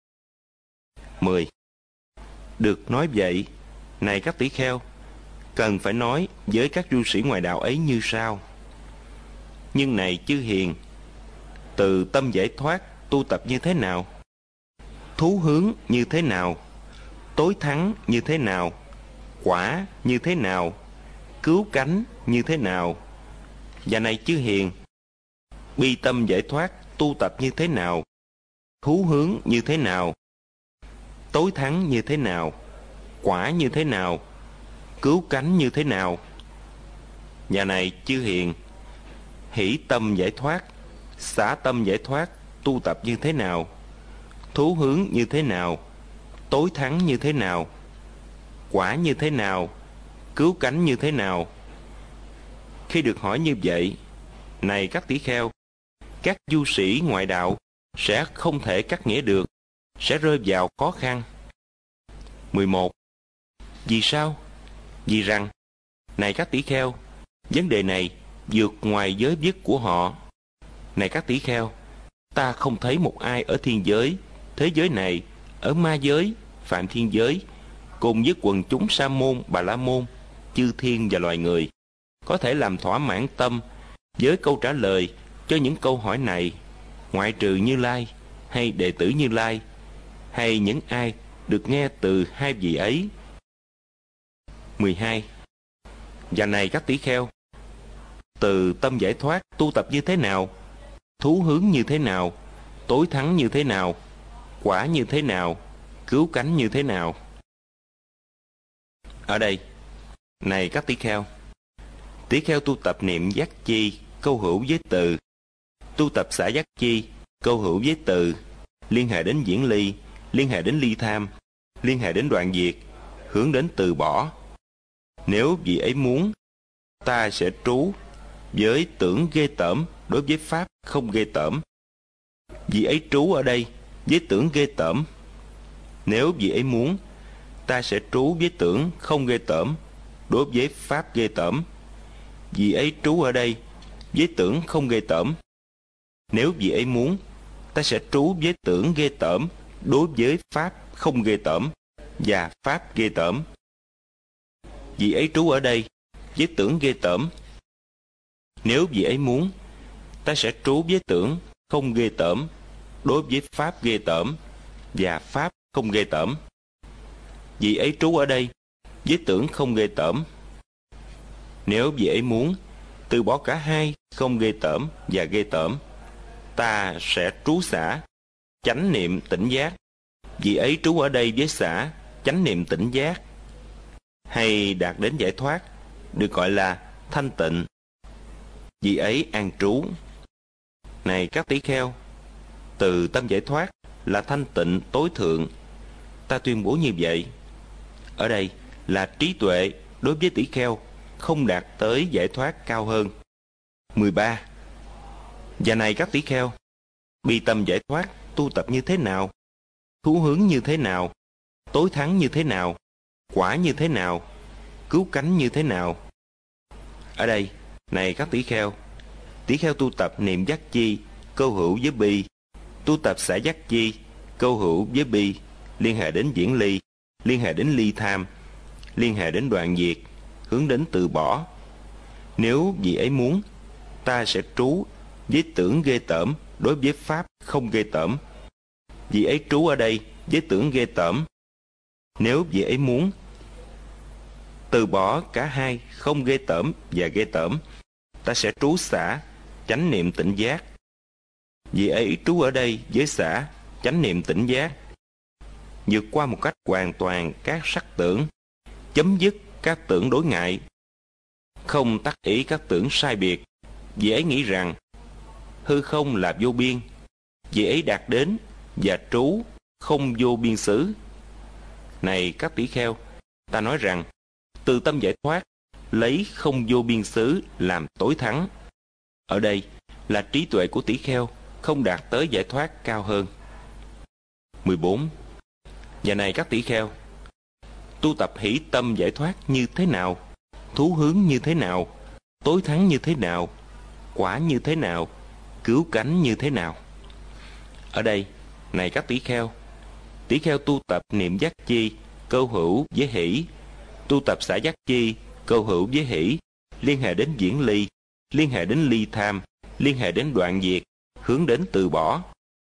S1: 10. Được nói vậy, này các tỷ kheo, cần phải nói với các du sĩ ngoại đạo ấy như sau: nhưng này chư hiền, từ tâm giải thoát tu tập như thế nào? Thú hướng như thế nào? Tối thắng như thế nào? Quả như thế nào? Cứu cánh như thế nào? Và này chư hiền, bi tâm giải thoát tu tập như thế nào? Thú hướng như thế nào? Tối thắng như thế nào? Quả như thế nào? Cứu cánh như thế nào? Và này chư hiền, hỷ tâm giải thoát, xả tâm giải thoát tu tập như thế nào? Thú hướng như thế nào? Tối thắng như thế nào? Quả như thế nào? Cứu cánh như thế nào? Khi được hỏi như vậy, này các tỷ kheo, các du sĩ ngoại đạo sẽ không thể cắt nghĩa được, sẽ rơi vào khó khăn. 11. Vì sao? Vì rằng, này các tỷ kheo, vấn đề này vượt ngoài giới biết của họ. Này các tỷ kheo, ta không thấy một ai ở thiên giới, thế giới này, ở ma giới, phạm thiên giới, cùng với quần chúng sa môn, bà la môn, chư thiên và loài người, có thể làm thỏa mãn tâm với câu trả lời cho những câu hỏi này, ngoại trừ Như Lai hay đệ tử Như Lai, hay những ai được nghe từ hai vị ấy. 12. Và này các tỷ kheo, từ tâm giải thoát tu tập như thế nào? Thú hướng như thế nào? Tối thắng như thế nào? Quả như thế nào? Cứu cánh như thế nào? Ở đây, này các tỷ kheo tu tập niệm giác chi câu hữu với từ, tu tập xả giác chi câu hữu với từ, liên hệ đến diễn ly, liên hệ đến ly tham, liên hệ đến đoạn diệt, hướng đến từ bỏ. Nếu vị ấy muốn, ta sẽ trú với tưởng ghê tởm đối với pháp không ghê tởm. Vị ấy trú ở đây với tưởng ghê tởm. Nếu vị ấy muốn, ta sẽ trú với tưởng không ghê tởm đối với pháp ghê tởm. Vị ấy trú ở đây với tưởng không ghê tởm. Nếu vị ấy muốn, ta sẽ trú với tưởng ghê tởm đối với pháp không ghê tởm và pháp ghê tởm. Vị ấy trú ở đây với tưởng ghê tởm. Nếu vị ấy muốn, ta sẽ trú với tưởng không ghê tởm đối với pháp ghê tởm và pháp không ghê tởm. Vị ấy trú ở đây với tưởng không ghê tởm. Nếu vị ấy muốn, từ bỏ cả hai không ghê tởm và ghê tởm, ta sẽ trú xả chánh niệm tỉnh giác. Vị ấy trú ở đây với xả chánh niệm tỉnh giác, hay đạt đến giải thoát, được gọi là thanh tịnh. Vị ấy an trú. Này các tỷ kheo, từ tâm giải thoát, là thanh tịnh tối thượng. Ta tuyên bố như vậy. Ở đây, là trí tuệ đối với tỷ kheo không đạt tới giải thoát cao hơn. 13. Và này các tỷ kheo, bi tâm giải thoát tu tập như thế nào? Thú hướng như thế nào? Tối thắng như thế nào? Quả như thế nào? Cứu cánh như thế nào? Ở đây, này các tỷ kheo tu tập niệm giác chi câu hữu với bi, tu tập xả giác chi câu hữu với bi, liên hệ đến viễn ly, liên hệ đến ly tham, liên hệ đến đoạn diệt, hướng đến từ bỏ. Nếu vị ấy muốn, ta sẽ trú với tưởng ghê tởm đối với pháp không ghê tởm. Vị ấy trú ở đây với tưởng ghê tởm. Nếu vị ấy muốn, từ bỏ cả hai không ghê tởm và ghê tởm, ta sẽ trú xả chánh niệm tỉnh giác. Vị ấy trú ở đây với xả chánh niệm tỉnh giác, vượt qua một cách hoàn toàn các sắc tưởng, chấm dứt các tưởng đối ngại, không tác ý các tưởng sai biệt. Vị ấy nghĩ rằng hư không là vô biên. Vị ấy đạt đến và trú không vô biên xứ. Này các tỷ kheo, ta nói rằng từ tâm giải thoát lấy không vô biên xứ làm tối thắng. Ở đây là trí tuệ của tỷ kheo không đạt tới giải thoát cao hơn. 14. Và này các tỷ kheo, tu tập hỷ tâm giải thoát như thế nào? Thú hướng như thế nào? Tối thắng như thế nào? Quả như thế nào? Cứu cánh như thế nào? Ở đây, này các tỷ kheo tu tập niệm giác chi câu hữu với hỷ, tu tập xả giác chi câu hữu với hỷ, liên hệ đến viễn ly, liên hệ đến ly tham, liên hệ đến đoạn diệt, hướng đến từ bỏ.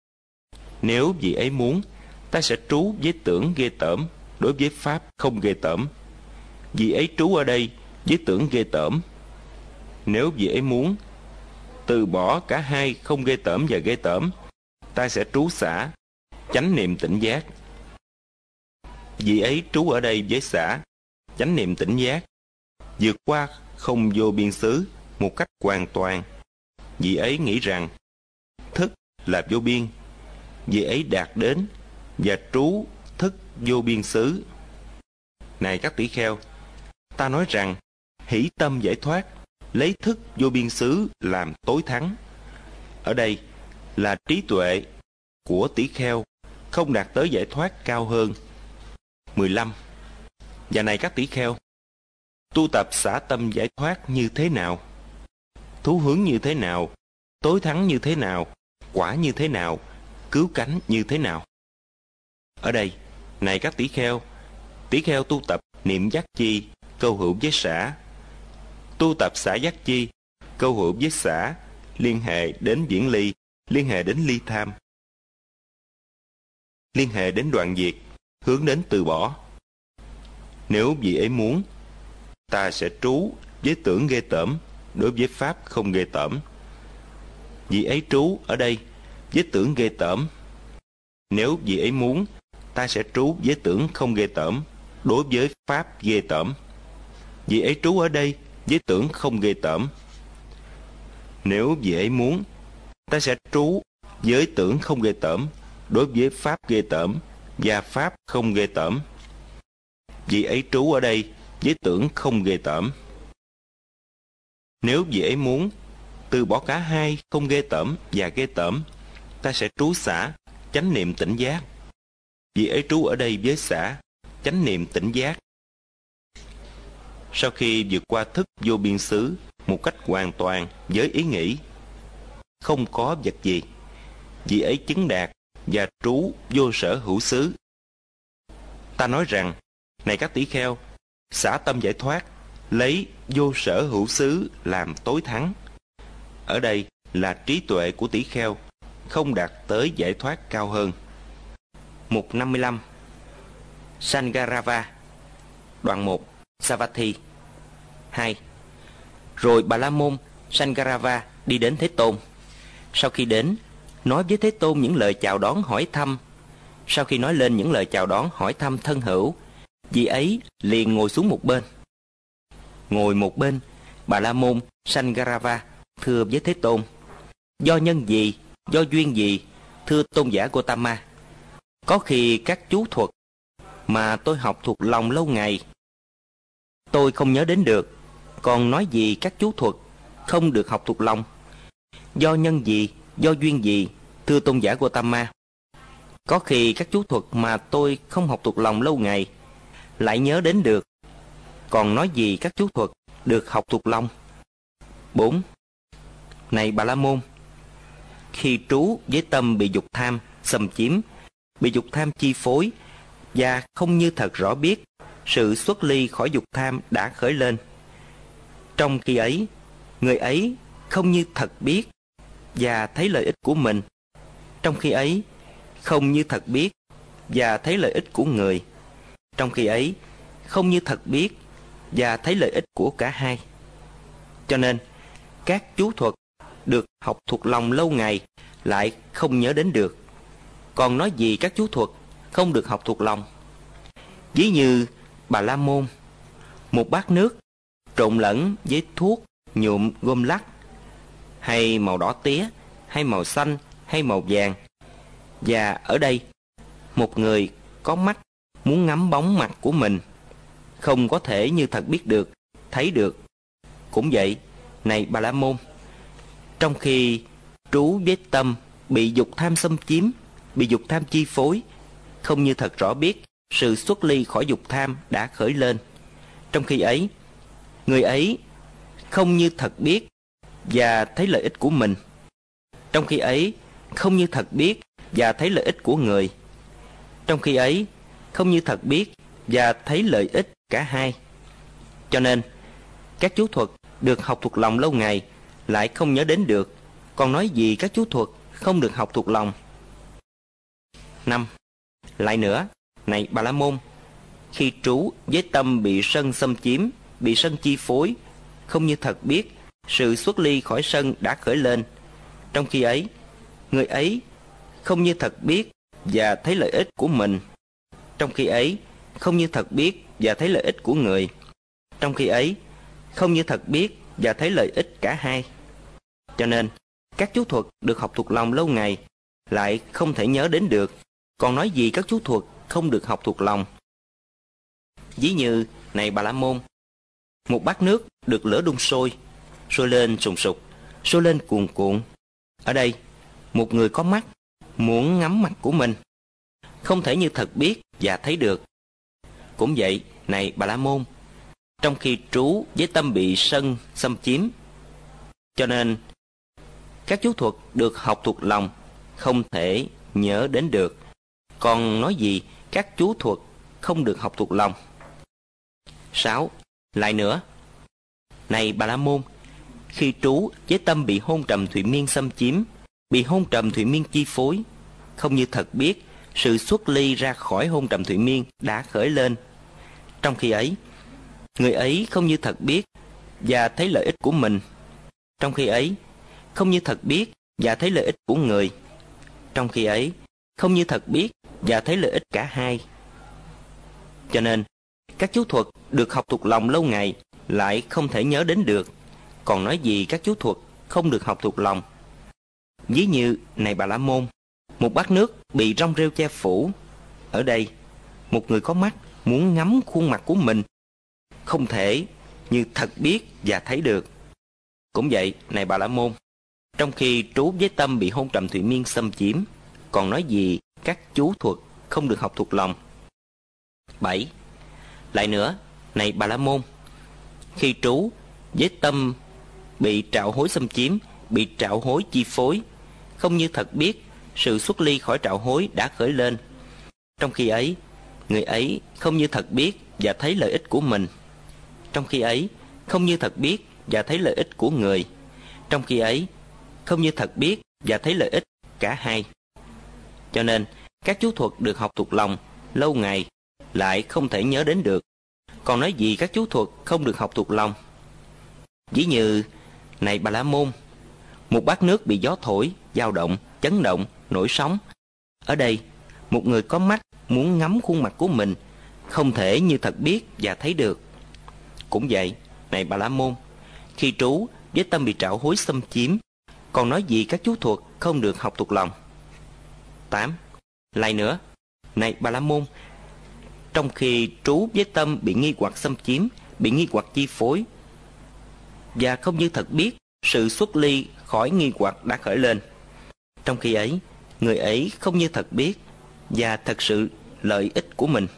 S1: Nếu vị ấy muốn, ta sẽ trú với tưởng ghê tởm đối với pháp không ghê tởm. Vị ấy trú ở đây với tưởng ghê tởm. Nếu vị ấy muốn, từ bỏ cả hai không ghê tởm và ghê tởm, ta sẽ trú xả chánh niệm tỉnh giác. Vị ấy trú ở đây với xả chánh niệm tỉnh giác, vượt qua không vô biên xứ một cách hoàn toàn. Vị ấy nghĩ rằng thức là vô biên. Vị ấy đạt đến và trú thức vô biên xứ. Này các tỷ kheo, ta nói rằng hỷ tâm giải thoát lấy thức vô biên xứ làm tối thắng. Ở đây là trí tuệ của tỷ kheo không đạt tới giải thoát cao hơn. 15. Và này các tỷ kheo, tu tập xả tâm giải thoát như thế nào? Thú hướng như thế nào? Tối thắng như thế nào? Quả như thế nào? Cứu cánh như thế nào? Ở đây, này các tỷ kheo tu tập niệm giác chi câu hữu với xả, tu tập xả giác chi câu hữu với xả, liên hệ đến viễn ly, liên hệ đến ly tham, liên hệ đến đoạn diệt, hướng đến từ bỏ. Nếu vị ấy muốn, ta sẽ trú với tưởng ghê tởm đối với pháp không ghê tởm. Vị ấy trú ở đây với tưởng ghê tởm. Nếu vị ấy muốn, ta sẽ trú với tưởng không ghê tởm đối với pháp ghê tởm. Vị ấy trú ở đây với tưởng không ghê tởm. Nếu vị ấy muốn, ta sẽ trú với tưởng không ghê tởm đối với pháp ghê tởm và pháp không ghê tởm. Vị ấy trú ở đây với tưởng không ghê tởm. Nếu vị ấy muốn, từ bỏ cả hai không ghê tởm và ghê tởm, ta sẽ trú xả chánh niệm tỉnh giác. Vị ấy trú ở đây với xả chánh niệm tỉnh giác. Sau khi vượt qua thức vô biên xứ một cách hoàn toàn với ý nghĩ không có vật gì, vị ấy chứng đạt và trú vô sở hữu xứ. Ta nói rằng, này các tỷ kheo, xả tâm giải thoát lấy vô sở hữu xứ làm tối thắng. Ở đây là trí tuệ của tỷ kheo không đạt tới giải thoát cao hơn. Mục 55. Sangarava. Đoạn 1. Savatthi. 2. Rồi Bà La Môn Sangarava đi đến Thế Tôn. Sau khi đến, nói với Thế Tôn những lời chào đón hỏi thăm. Sau khi nói lên những lời chào đón hỏi thăm thân hữu, vị ấy liền ngồi xuống một bên. Ngồi một bên, Bà La Môn Sangarava thưa với Thế Tôn: do nhân gì, do duyên gì, thưa tôn giả Gotama, có khi các chú thuật mà tôi học thuộc lòng lâu ngày, tôi không nhớ đến được, còn nói gì các chú thuật không được học thuộc lòng? Do nhân gì, do duyên gì, thưa tôn giả Gautama? Có khi các chú thuật mà tôi không học thuộc lòng lâu ngày lại nhớ đến được, còn nói gì các chú thuật được học thuộc lòng? 4. Này Bà La Môn, khi trú với tâm bị dục tham xâm chiếm, bị dục tham chi phối và không như thật rõ biết, sự xuất ly khỏi dục tham đã khởi lên. Trong khi ấy, người ấy không như thật biết và thấy lợi ích của mình. Trong khi ấy, không như thật biết và thấy lợi ích của người. Trong khi ấy, không như thật biết và thấy lợi ích của cả hai. Cho nên, các chú thuật được học thuộc lòng lâu ngày lại không nhớ đến được, còn nói gì các chú thuật không được học thuộc lòng? Ví như Bà La Môn, một bát nước trộn lẫn với thuốc nhuộm gôm lắc, hay màu đỏ tía, hay màu xanh, hay màu vàng. Và ở đây, một người có mắt muốn ngắm bóng mặt của mình, không có thể như thật biết được, thấy được. Cũng vậy, này Bà La Môn, trong khi trú với tâm bị dục tham xâm chiếm, bị dục tham chi phối, không như thật rõ biết, sự xuất ly khỏi dục tham đã khởi lên. Trong khi ấy, người ấy không như thật biết và thấy lợi ích của mình. Trong khi ấy, không như thật biết và thấy lợi ích của người. Trong khi ấy, không như thật biết và thấy lợi ích cả hai. Cho nên, các chú thuật được học thuộc lòng lâu ngày lại không nhớ đến được, còn nói gì các chú thuật không được học thuộc lòng? 5. Lại nữa, này Bà La Môn, khi trú với tâm bị sân xâm chiếm, bị sân chi phối, không như thật biết, sự xuất ly khỏi sân đã khởi lên. Trong khi ấy, người ấy không như thật biết và thấy lợi ích của mình. Trong khi ấy, không như thật biết và thấy lợi ích của người. Trong khi ấy, không như thật biết và thấy lợi ích cả hai. Cho nên, các chú thuật được học thuộc lòng lâu ngày lại không thể nhớ đến được, còn nói gì các chú thuật không được học thuộc lòng? Ví như, này Bà La Môn, một bát nước được lửa đun sôi, sôi lên sùng sục, sôi lên cuồn cuộn. Ở đây, một người có mắt muốn ngắm mặt của mình, không thể như thật biết và thấy được. Cũng vậy, này Bà La Môn, trong khi trú với tâm bị sân xâm chiếm, cho nên các chú thuật được học thuộc lòng không thể nhớ đến được, còn nói gì các chú thuật không được học thuộc lòng? 6. Lại nữa, này Bà La Môn, khi trú với tâm bị hôn trầm thụy miên xâm chiếm, bị hôn trầm thụy miên chi phối, không như thật biết, sự xuất ly ra khỏi hôn trầm thụy miên đã khởi lên. Trong khi ấy, người ấy không như thật biết và thấy lợi ích của mình. Trong khi ấy, không như thật biết và thấy lợi ích của người. Trong khi ấy, không như thật biết và thấy lợi ích cả hai. Cho nên, các chú thuật được học thuộc lòng lâu ngày lại không thể nhớ đến được, còn nói gì các chú thuật không được học thuộc lòng? Ví như, này Bà La Môn, một bát nước bị rong rêu che phủ. Ở đây, một người có mắt muốn ngắm khuôn mặt của mình, không thể như thật biết và thấy được. Cũng vậy, này Bà La Môn, trong khi trú với tâm bị hôn trầm thụy miên xâm chiếm, còn nói gì các chú thuật không được học thuộc lòng? 7. Lại nữa, này Bà La Môn, khi trú với tâm bị trạo hối xâm chiếm, bị trạo hối chi phối, không như thật biết, sự xuất ly khỏi trạo hối đã khởi lên. Trong khi ấy, người ấy không như thật biết và thấy lợi ích của mình. Trong khi ấy, không như thật biết và thấy lợi ích của người. Trong khi ấy, không như thật biết và thấy lợi ích cả hai. Cho nên, các chú thuật được học thuộc lòng lâu ngày lại không thể nhớ đến được, còn nói gì các chú thuật không được học thuộc lòng? Ví như, này Bà La Môn, một bát nước bị gió thổi, dao động, chấn động, nổi sóng. Ở đây, một người có mắt muốn ngắm khuôn mặt của mình, không thể như thật biết và thấy được. Cũng vậy, này Bà La Môn, khi trú với tâm bị trạo hối xâm chiếm, còn nói gì các chú thuật không được học thuộc lòng? 8. Lại nữa, này Bà La Môn, trong khi trú với tâm bị nghi hoặc xâm chiếm,
S2: bị nghi hoặc chi phối, và không như thật biết sự xuất ly khỏi nghi hoặc đã khởi lên. Trong khi ấy, người ấy không như thật biết và thật sự lợi ích của mình.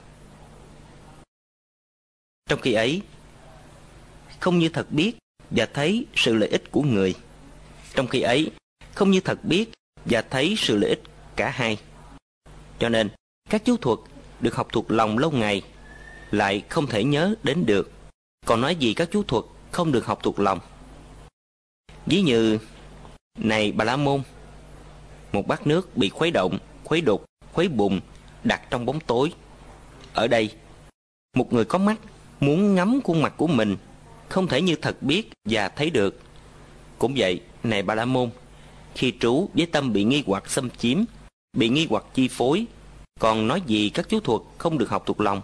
S2: Trong khi ấy, không như thật biết và thấy sự lợi ích của người. Trong khi ấy, không như thật biết và thấy sự lợi ích cả hai. Cho nên, các chú thuật được học thuộc lòng lâu ngày lại không thể nhớ đến được. Còn nói gì các chú thuật không được học thuộc lòng? Ví như, này Bà La Môn, một bát nước bị khuấy động, khuấy đục, khuấy bùng, đặt trong bóng tối. Ở đây, một người có mắt muốn ngắm khuôn mặt của mình, không thể như thật biết và thấy được. Cũng vậy, này Bà La Môn, khi trú với tâm bị nghi hoặc xâm chiếm, bị nghi hoặc chi phối, còn nói gì các chú thuật không được học thuộc lòng?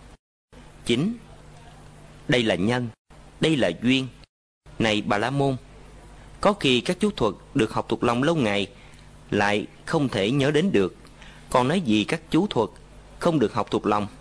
S2: 9. Đây là nhân, đây là duyên. Này Bà La Môn, có khi các chú thuật được học thuộc lòng lâu ngày lại không thể nhớ đến được, còn nói gì các chú thuật không được học thuộc lòng?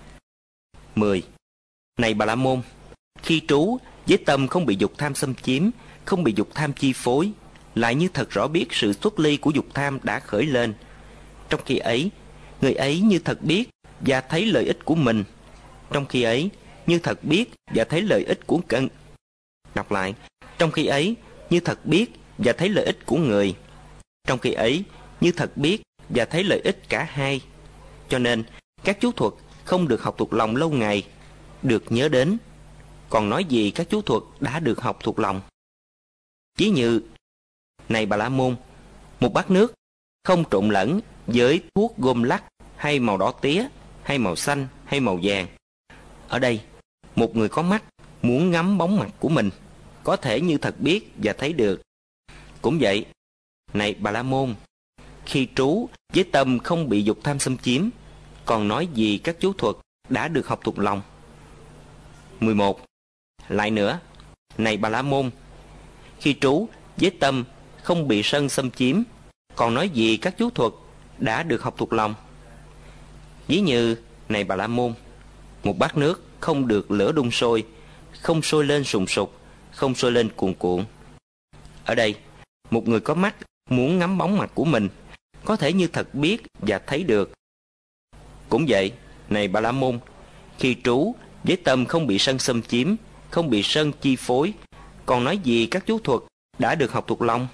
S2: 10. Này Bà La Môn, khi trú với tâm không bị dục tham xâm chiếm, không bị dục tham chi phối, lại như thật rõ biết sự xuất ly của dục tham đã khởi lên. Trong khi ấy, người ấy như thật biết và thấy lợi ích của mình. Trong khi ấy, như thật biết và thấy lợi ích của cận. Đọc lại. Trong khi ấy, như thật biết và thấy lợi ích của người. Trong khi ấy, như thật biết và thấy lợi ích cả hai. Cho nên, các chú thuật không được học thuộc lòng lâu ngày, được nhớ đến. Còn nói gì các chú thuật đã được học thuộc lòng? Ví như, này Bà La Môn, một bát nước không trộn lẫn với thuốc gôm lắc hay màu đỏ tía, hay màu xanh, hay màu vàng. Ở đây, một người có mắt muốn ngắm bóng mặt của mình, có thể như thật biết và thấy được. Cũng vậy, này Bà La Môn, khi trú với tâm không bị dục tham xâm chiếm, còn nói gì các chú thuật đã được học thuộc lòng? 11. Lại nữa, này Bà La Môn, khi trú với tâm không bị sân xâm chiếm, còn nói gì các chú thuật đã được học thuộc lòng? Ví như, này Bà La Môn, một bát nước không được lửa đun sôi, không sôi lên sùng sục, không sôi lên cuồn cuộn. Ở đây, một người có mắt muốn ngắm bóng mặt của mình, có thể như thật biết và thấy được. Cũng vậy, này Bà La Môn, khi trú với tâm không bị sân xâm chiếm, không bị sân chi phối, còn nói gì các chú thuật đã được học thuộc lòng?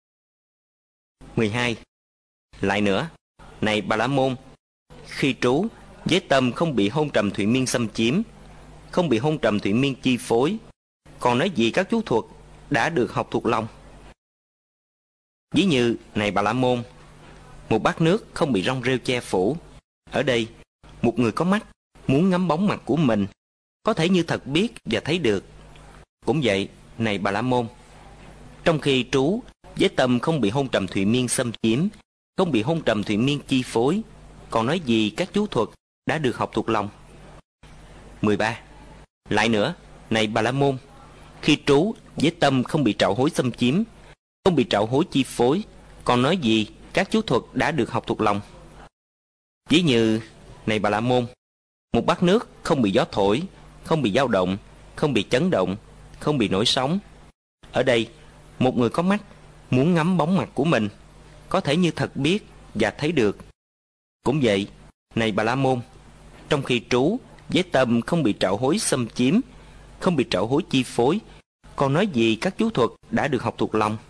S2: 12. Lại nữa, này Bà La Môn, khi trú với tâm không bị hôn trầm thụy miên xâm chiếm, không bị hôn trầm thụy miên chi phối, còn nói gì các chú thuật đã được học thuộc lòng? Ví như, này Bà La Môn, một bát nước không bị rong rêu che phủ. Ở đây, một người có mắt muốn ngắm bóng mặt của mình, có thể như thật biết và thấy được. Cũng vậy, này Bà La Môn, trong khi trú với tâm không bị hôn trầm thụy miên xâm chiếm, không bị hôn trầm thụy miên chi phối, còn nói gì các chú thuật đã được học thuộc lòng? 13. Lại nữa, này Bà La Môn, khi trú với tâm không bị trạo hối xâm chiếm, không bị trạo hối chi phối, còn nói gì các chú thuật đã được học thuộc lòng? Ví như, này Bà La Môn, một bát nước không bị gió thổi, không bị dao động, không bị chấn động, không bị nổi sóng. Ở đây, một người có mắt muốn ngắm bóng mặt của mình, có thể như thật biết và thấy được. Cũng vậy, này Bà La Môn, trong khi trú với tâm không bị trạo hối xâm chiếm, không bị trạo hối chi phối, còn nói gì các chú thuật đã được học thuộc lòng?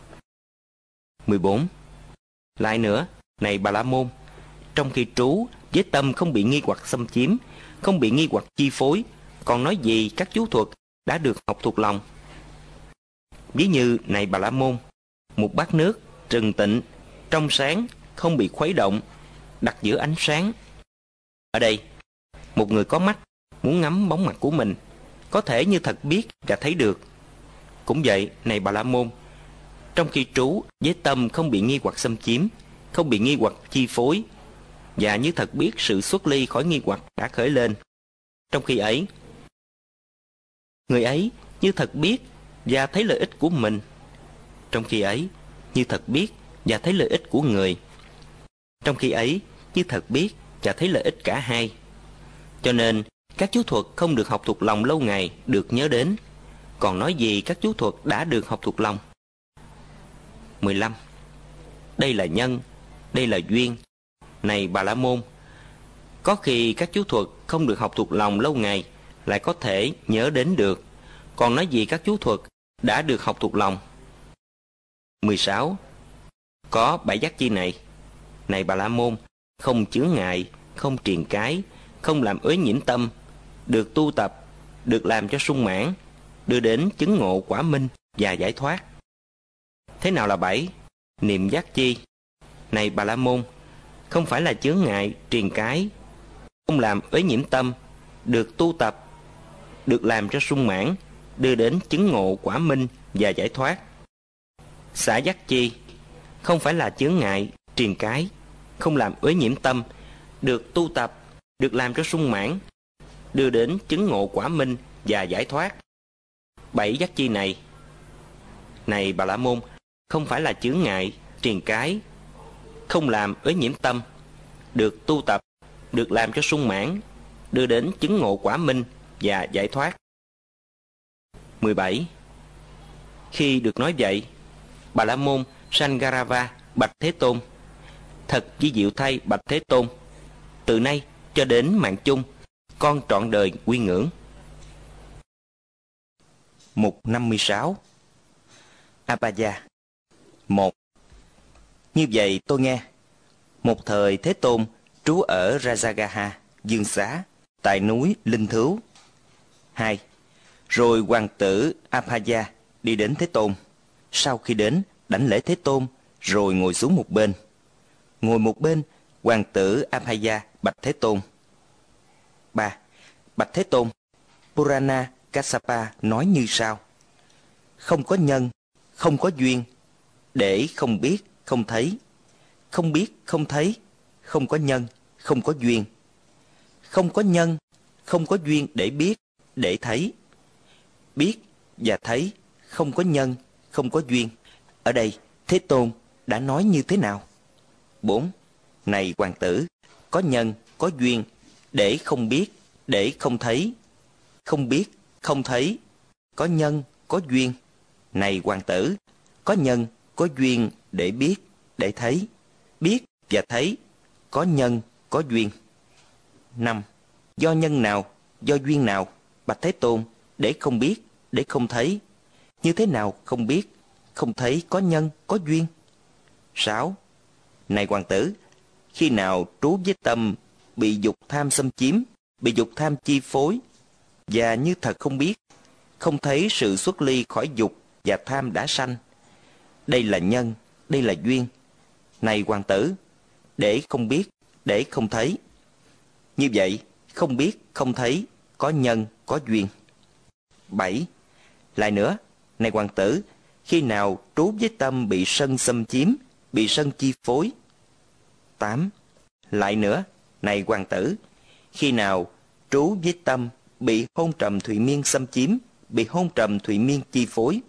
S2: 14. Lại nữa, này Bà La Môn, trong khi trú với tâm không bị nghi hoặc xâm chiếm, không bị nghi hoặc chi phối, còn nói gì các chú thuật đã được học thuộc lòng? Ví như, này Bà La Môn, một bát nước trừng tịnh, trong sáng, không bị khuấy động, đặt giữa ánh sáng. Ở đây, một người có mắt muốn ngắm bóng mặt của mình, có thể như thật biết và thấy được. Cũng vậy, này Bà La Môn, trong khi trú với tâm không bị nghi hoặc xâm chiếm, không bị nghi hoặc chi phối, và như thật biết sự xuất ly khỏi nghi hoặc đã khởi lên. Trong khi ấy, người ấy như thật biết và thấy lợi ích của mình. Trong khi ấy, như thật biết và thấy lợi ích của người. Trong khi ấy, như thật biết và thấy lợi ích cả hai. Cho nên, các chú thuật không được học thuộc lòng lâu ngày được nhớ đến. Còn nói gì các chú thuật đã được học thuộc lòng? 15. Đây là nhân, đây là duyên. Này Bà La Môn, có khi các chú thuật không được học thuộc lòng lâu ngày lại có thể nhớ đến được. Còn nói gì các chú thuật đã được học thuộc lòng? 16. Có 7 giác chi này. Này Bà La Môn, không chướng ngại, không triền cái, không làm uế nhiễm tâm, được tu tập, được làm cho sung mãn, đưa đến chứng ngộ quả minh và giải thoát. Thế nào là 7? Niệm giác chi. Này Bà La Môn, không phải là chướng ngại, triền cái, không làm uế nhiễm tâm, được tu tập, được làm cho sung mãn, đưa đến chứng ngộ quả minh và giải thoát. Xả giác chi. Không phải là chướng ngại, triền cái, không làm uế nhiễm tâm, được tu tập, được làm cho sung mãn, đưa đến chứng ngộ quả minh và giải thoát. 7 giác chi này. Này Bà La Môn, không phải là chướng ngại, triền cái, không làm uế nhiễm tâm, được tu tập, được làm cho sung mãn, đưa đến chứng ngộ quả minh và giải thoát. 17. Khi được nói vậy, Bà La Môn Sangarava bạch Thế Tôn: Thật vi diệu thay bạch Thế Tôn, từ nay cho đến mạng chung, con trọn đời quy ngưỡng. Mục 56. Abhaya. 1. Như vậy tôi nghe, một thời Thế Tôn trú ở Rajagaha, Dương Xá, tại núi Linh Thứu. 2. Rồi hoàng tử Abhaya đi đến Thế Tôn. Sau khi đến, đảnh lễ Thế Tôn, rồi ngồi xuống một bên. Ngồi một bên, hoàng tử Abhaya bạch Thế Tôn. 3. Bạch Thế Tôn, Purana Kassapa nói như sau: không có nhân, không có duyên, để không biết, không thấy. Không biết, không thấy, không có nhân, không có duyên. Không có nhân, không có duyên để biết, để thấy. Biết và thấy không có nhân, không có duyên. Ở đây, Thế Tôn đã nói như thế nào? 4. Này hoàng tử, có nhân, có duyên, để không biết, để không thấy. Không biết, không thấy, có nhân, có duyên. Này hoàng tử, có nhân, có duyên để biết, để thấy. Biết và thấy, có nhân, có duyên. 5. Do nhân nào, do duyên nào, bạch Thế Tôn, để không biết, để không thấy? Như thế nào không biết, không thấy có nhân, có duyên? 6. Này hoàng tử, khi nào trú với tâm bị dục tham xâm chiếm, bị dục tham chi phối, và như thật không biết, không thấy sự xuất ly khỏi dục và tham đã sanh. Đây là nhân, đây là duyên. Này hoàng tử, để không biết, để không thấy. Như vậy, không biết, không thấy, có nhân, có duyên. 7. Lại nữa, này hoàng tử, khi nào trú với tâm bị sân xâm chiếm, bị sân chi phối. 8. Lại nữa, này hoàng tử, khi nào trú với tâm bị hôn trầm thụy miên xâm chiếm, bị hôn trầm thụy miên chi phối.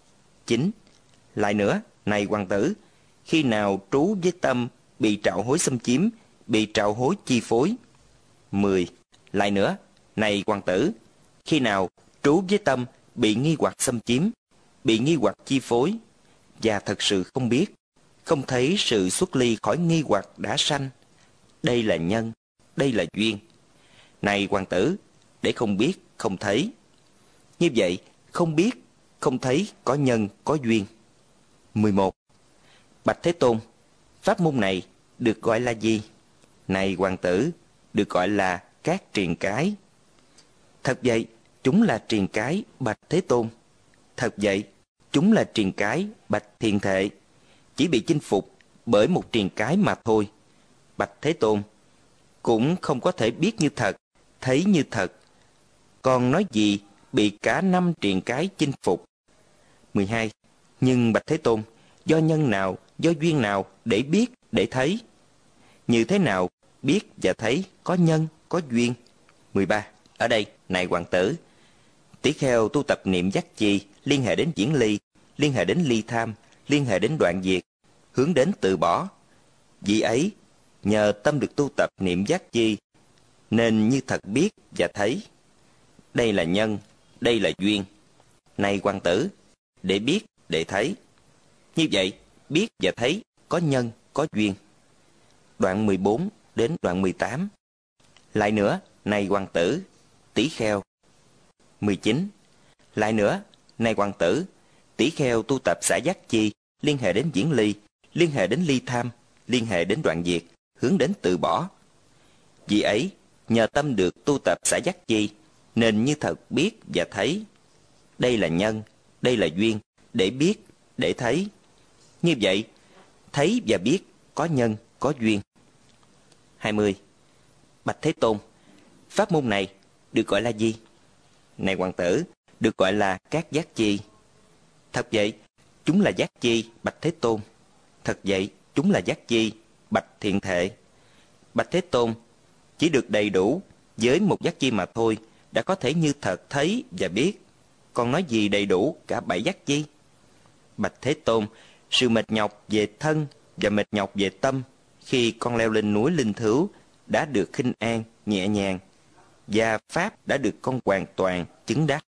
S2: 9. Lại nữa, này hoàng tử, khi nào trú với tâm bị trạo hối xâm chiếm, bị trạo hối chi phối. 10. Lại nữa, này hoàng tử, khi nào trú với tâm bị nghi hoặc xâm chiếm, bị nghi hoặc chi phối, và thật sự không biết, không thấy sự xuất ly khỏi nghi hoặc đã sanh. Đây là nhân, đây là duyên. Này hoàng tử, để không biết, không thấy. Như vậy, không biết, không thấy có nhân, có duyên. 11. Bạch Thế Tôn, pháp môn này được gọi là gì? Này hoàng tử, được gọi là các triền cái. Thật vậy, chúng là triền cái, bạch Thế Tôn. Thật vậy, chúng là triền cái, bạch Thiền Thệ. Chỉ bị chinh phục bởi một triền cái mà thôi. Bạch Thế Tôn, cũng không có thể biết như thật, thấy như thật. Còn nói gì bị cả 5 triền cái chinh phục? 12. Nhưng bạch Thế Tôn, do nhân nào, do duyên nào để biết, để thấy? Như thế nào biết và thấy có nhân, có duyên? 13. Ở đây, này hoàng tử, tỷ kheo tu tập niệm giác chi liên hệ đến diễn ly, liên hệ đến ly tham, liên hệ đến đoạn diệt, hướng đến từ bỏ. Vì ấy, nhờ tâm được tu tập niệm giác chi, nên như thật biết và thấy. Đây là nhân, đây là duyên. Này hoàng tử, để biết, để thấy. Như vậy, biết và thấy có nhân, có duyên. Đoạn 14 đến đoạn 18. Lại nữa, này hoàng tử, tỷ kheo. 19. Lại nữa, này hoàng tử, tỷ kheo tu tập xả giác chi, liên hệ đến diễn ly, liên hệ đến ly tham, liên hệ đến đoạn diệt, hướng đến từ bỏ. Vì ấy, nhờ tâm được tu tập xả giác chi, nên như thật biết và thấy. Đây là nhân, đây là duyên, để biết, để thấy. Như vậy, thấy và biết có nhân, có duyên. 20. Bạch Thế Tôn, pháp môn này được gọi là gì? Này hoàng tử, được gọi là các giác chi. Thật vậy, chúng là giác chi, bạch Thế Tôn. Thật vậy, chúng là giác chi, bạch Thiện Thệ. Bạch Thế Tôn, chỉ được đầy đủ với một giác chi mà thôi, đã có thể như thật thấy và biết. Còn nói gì đầy đủ cả 7 giác chi? Bạch Thế Tôn, sự mệt nhọc về thân và mệt nhọc về tâm khi con leo lên núi Linh Thứu đã được khinh an, nhẹ nhàng, và pháp đã được con hoàn toàn chứng đắc.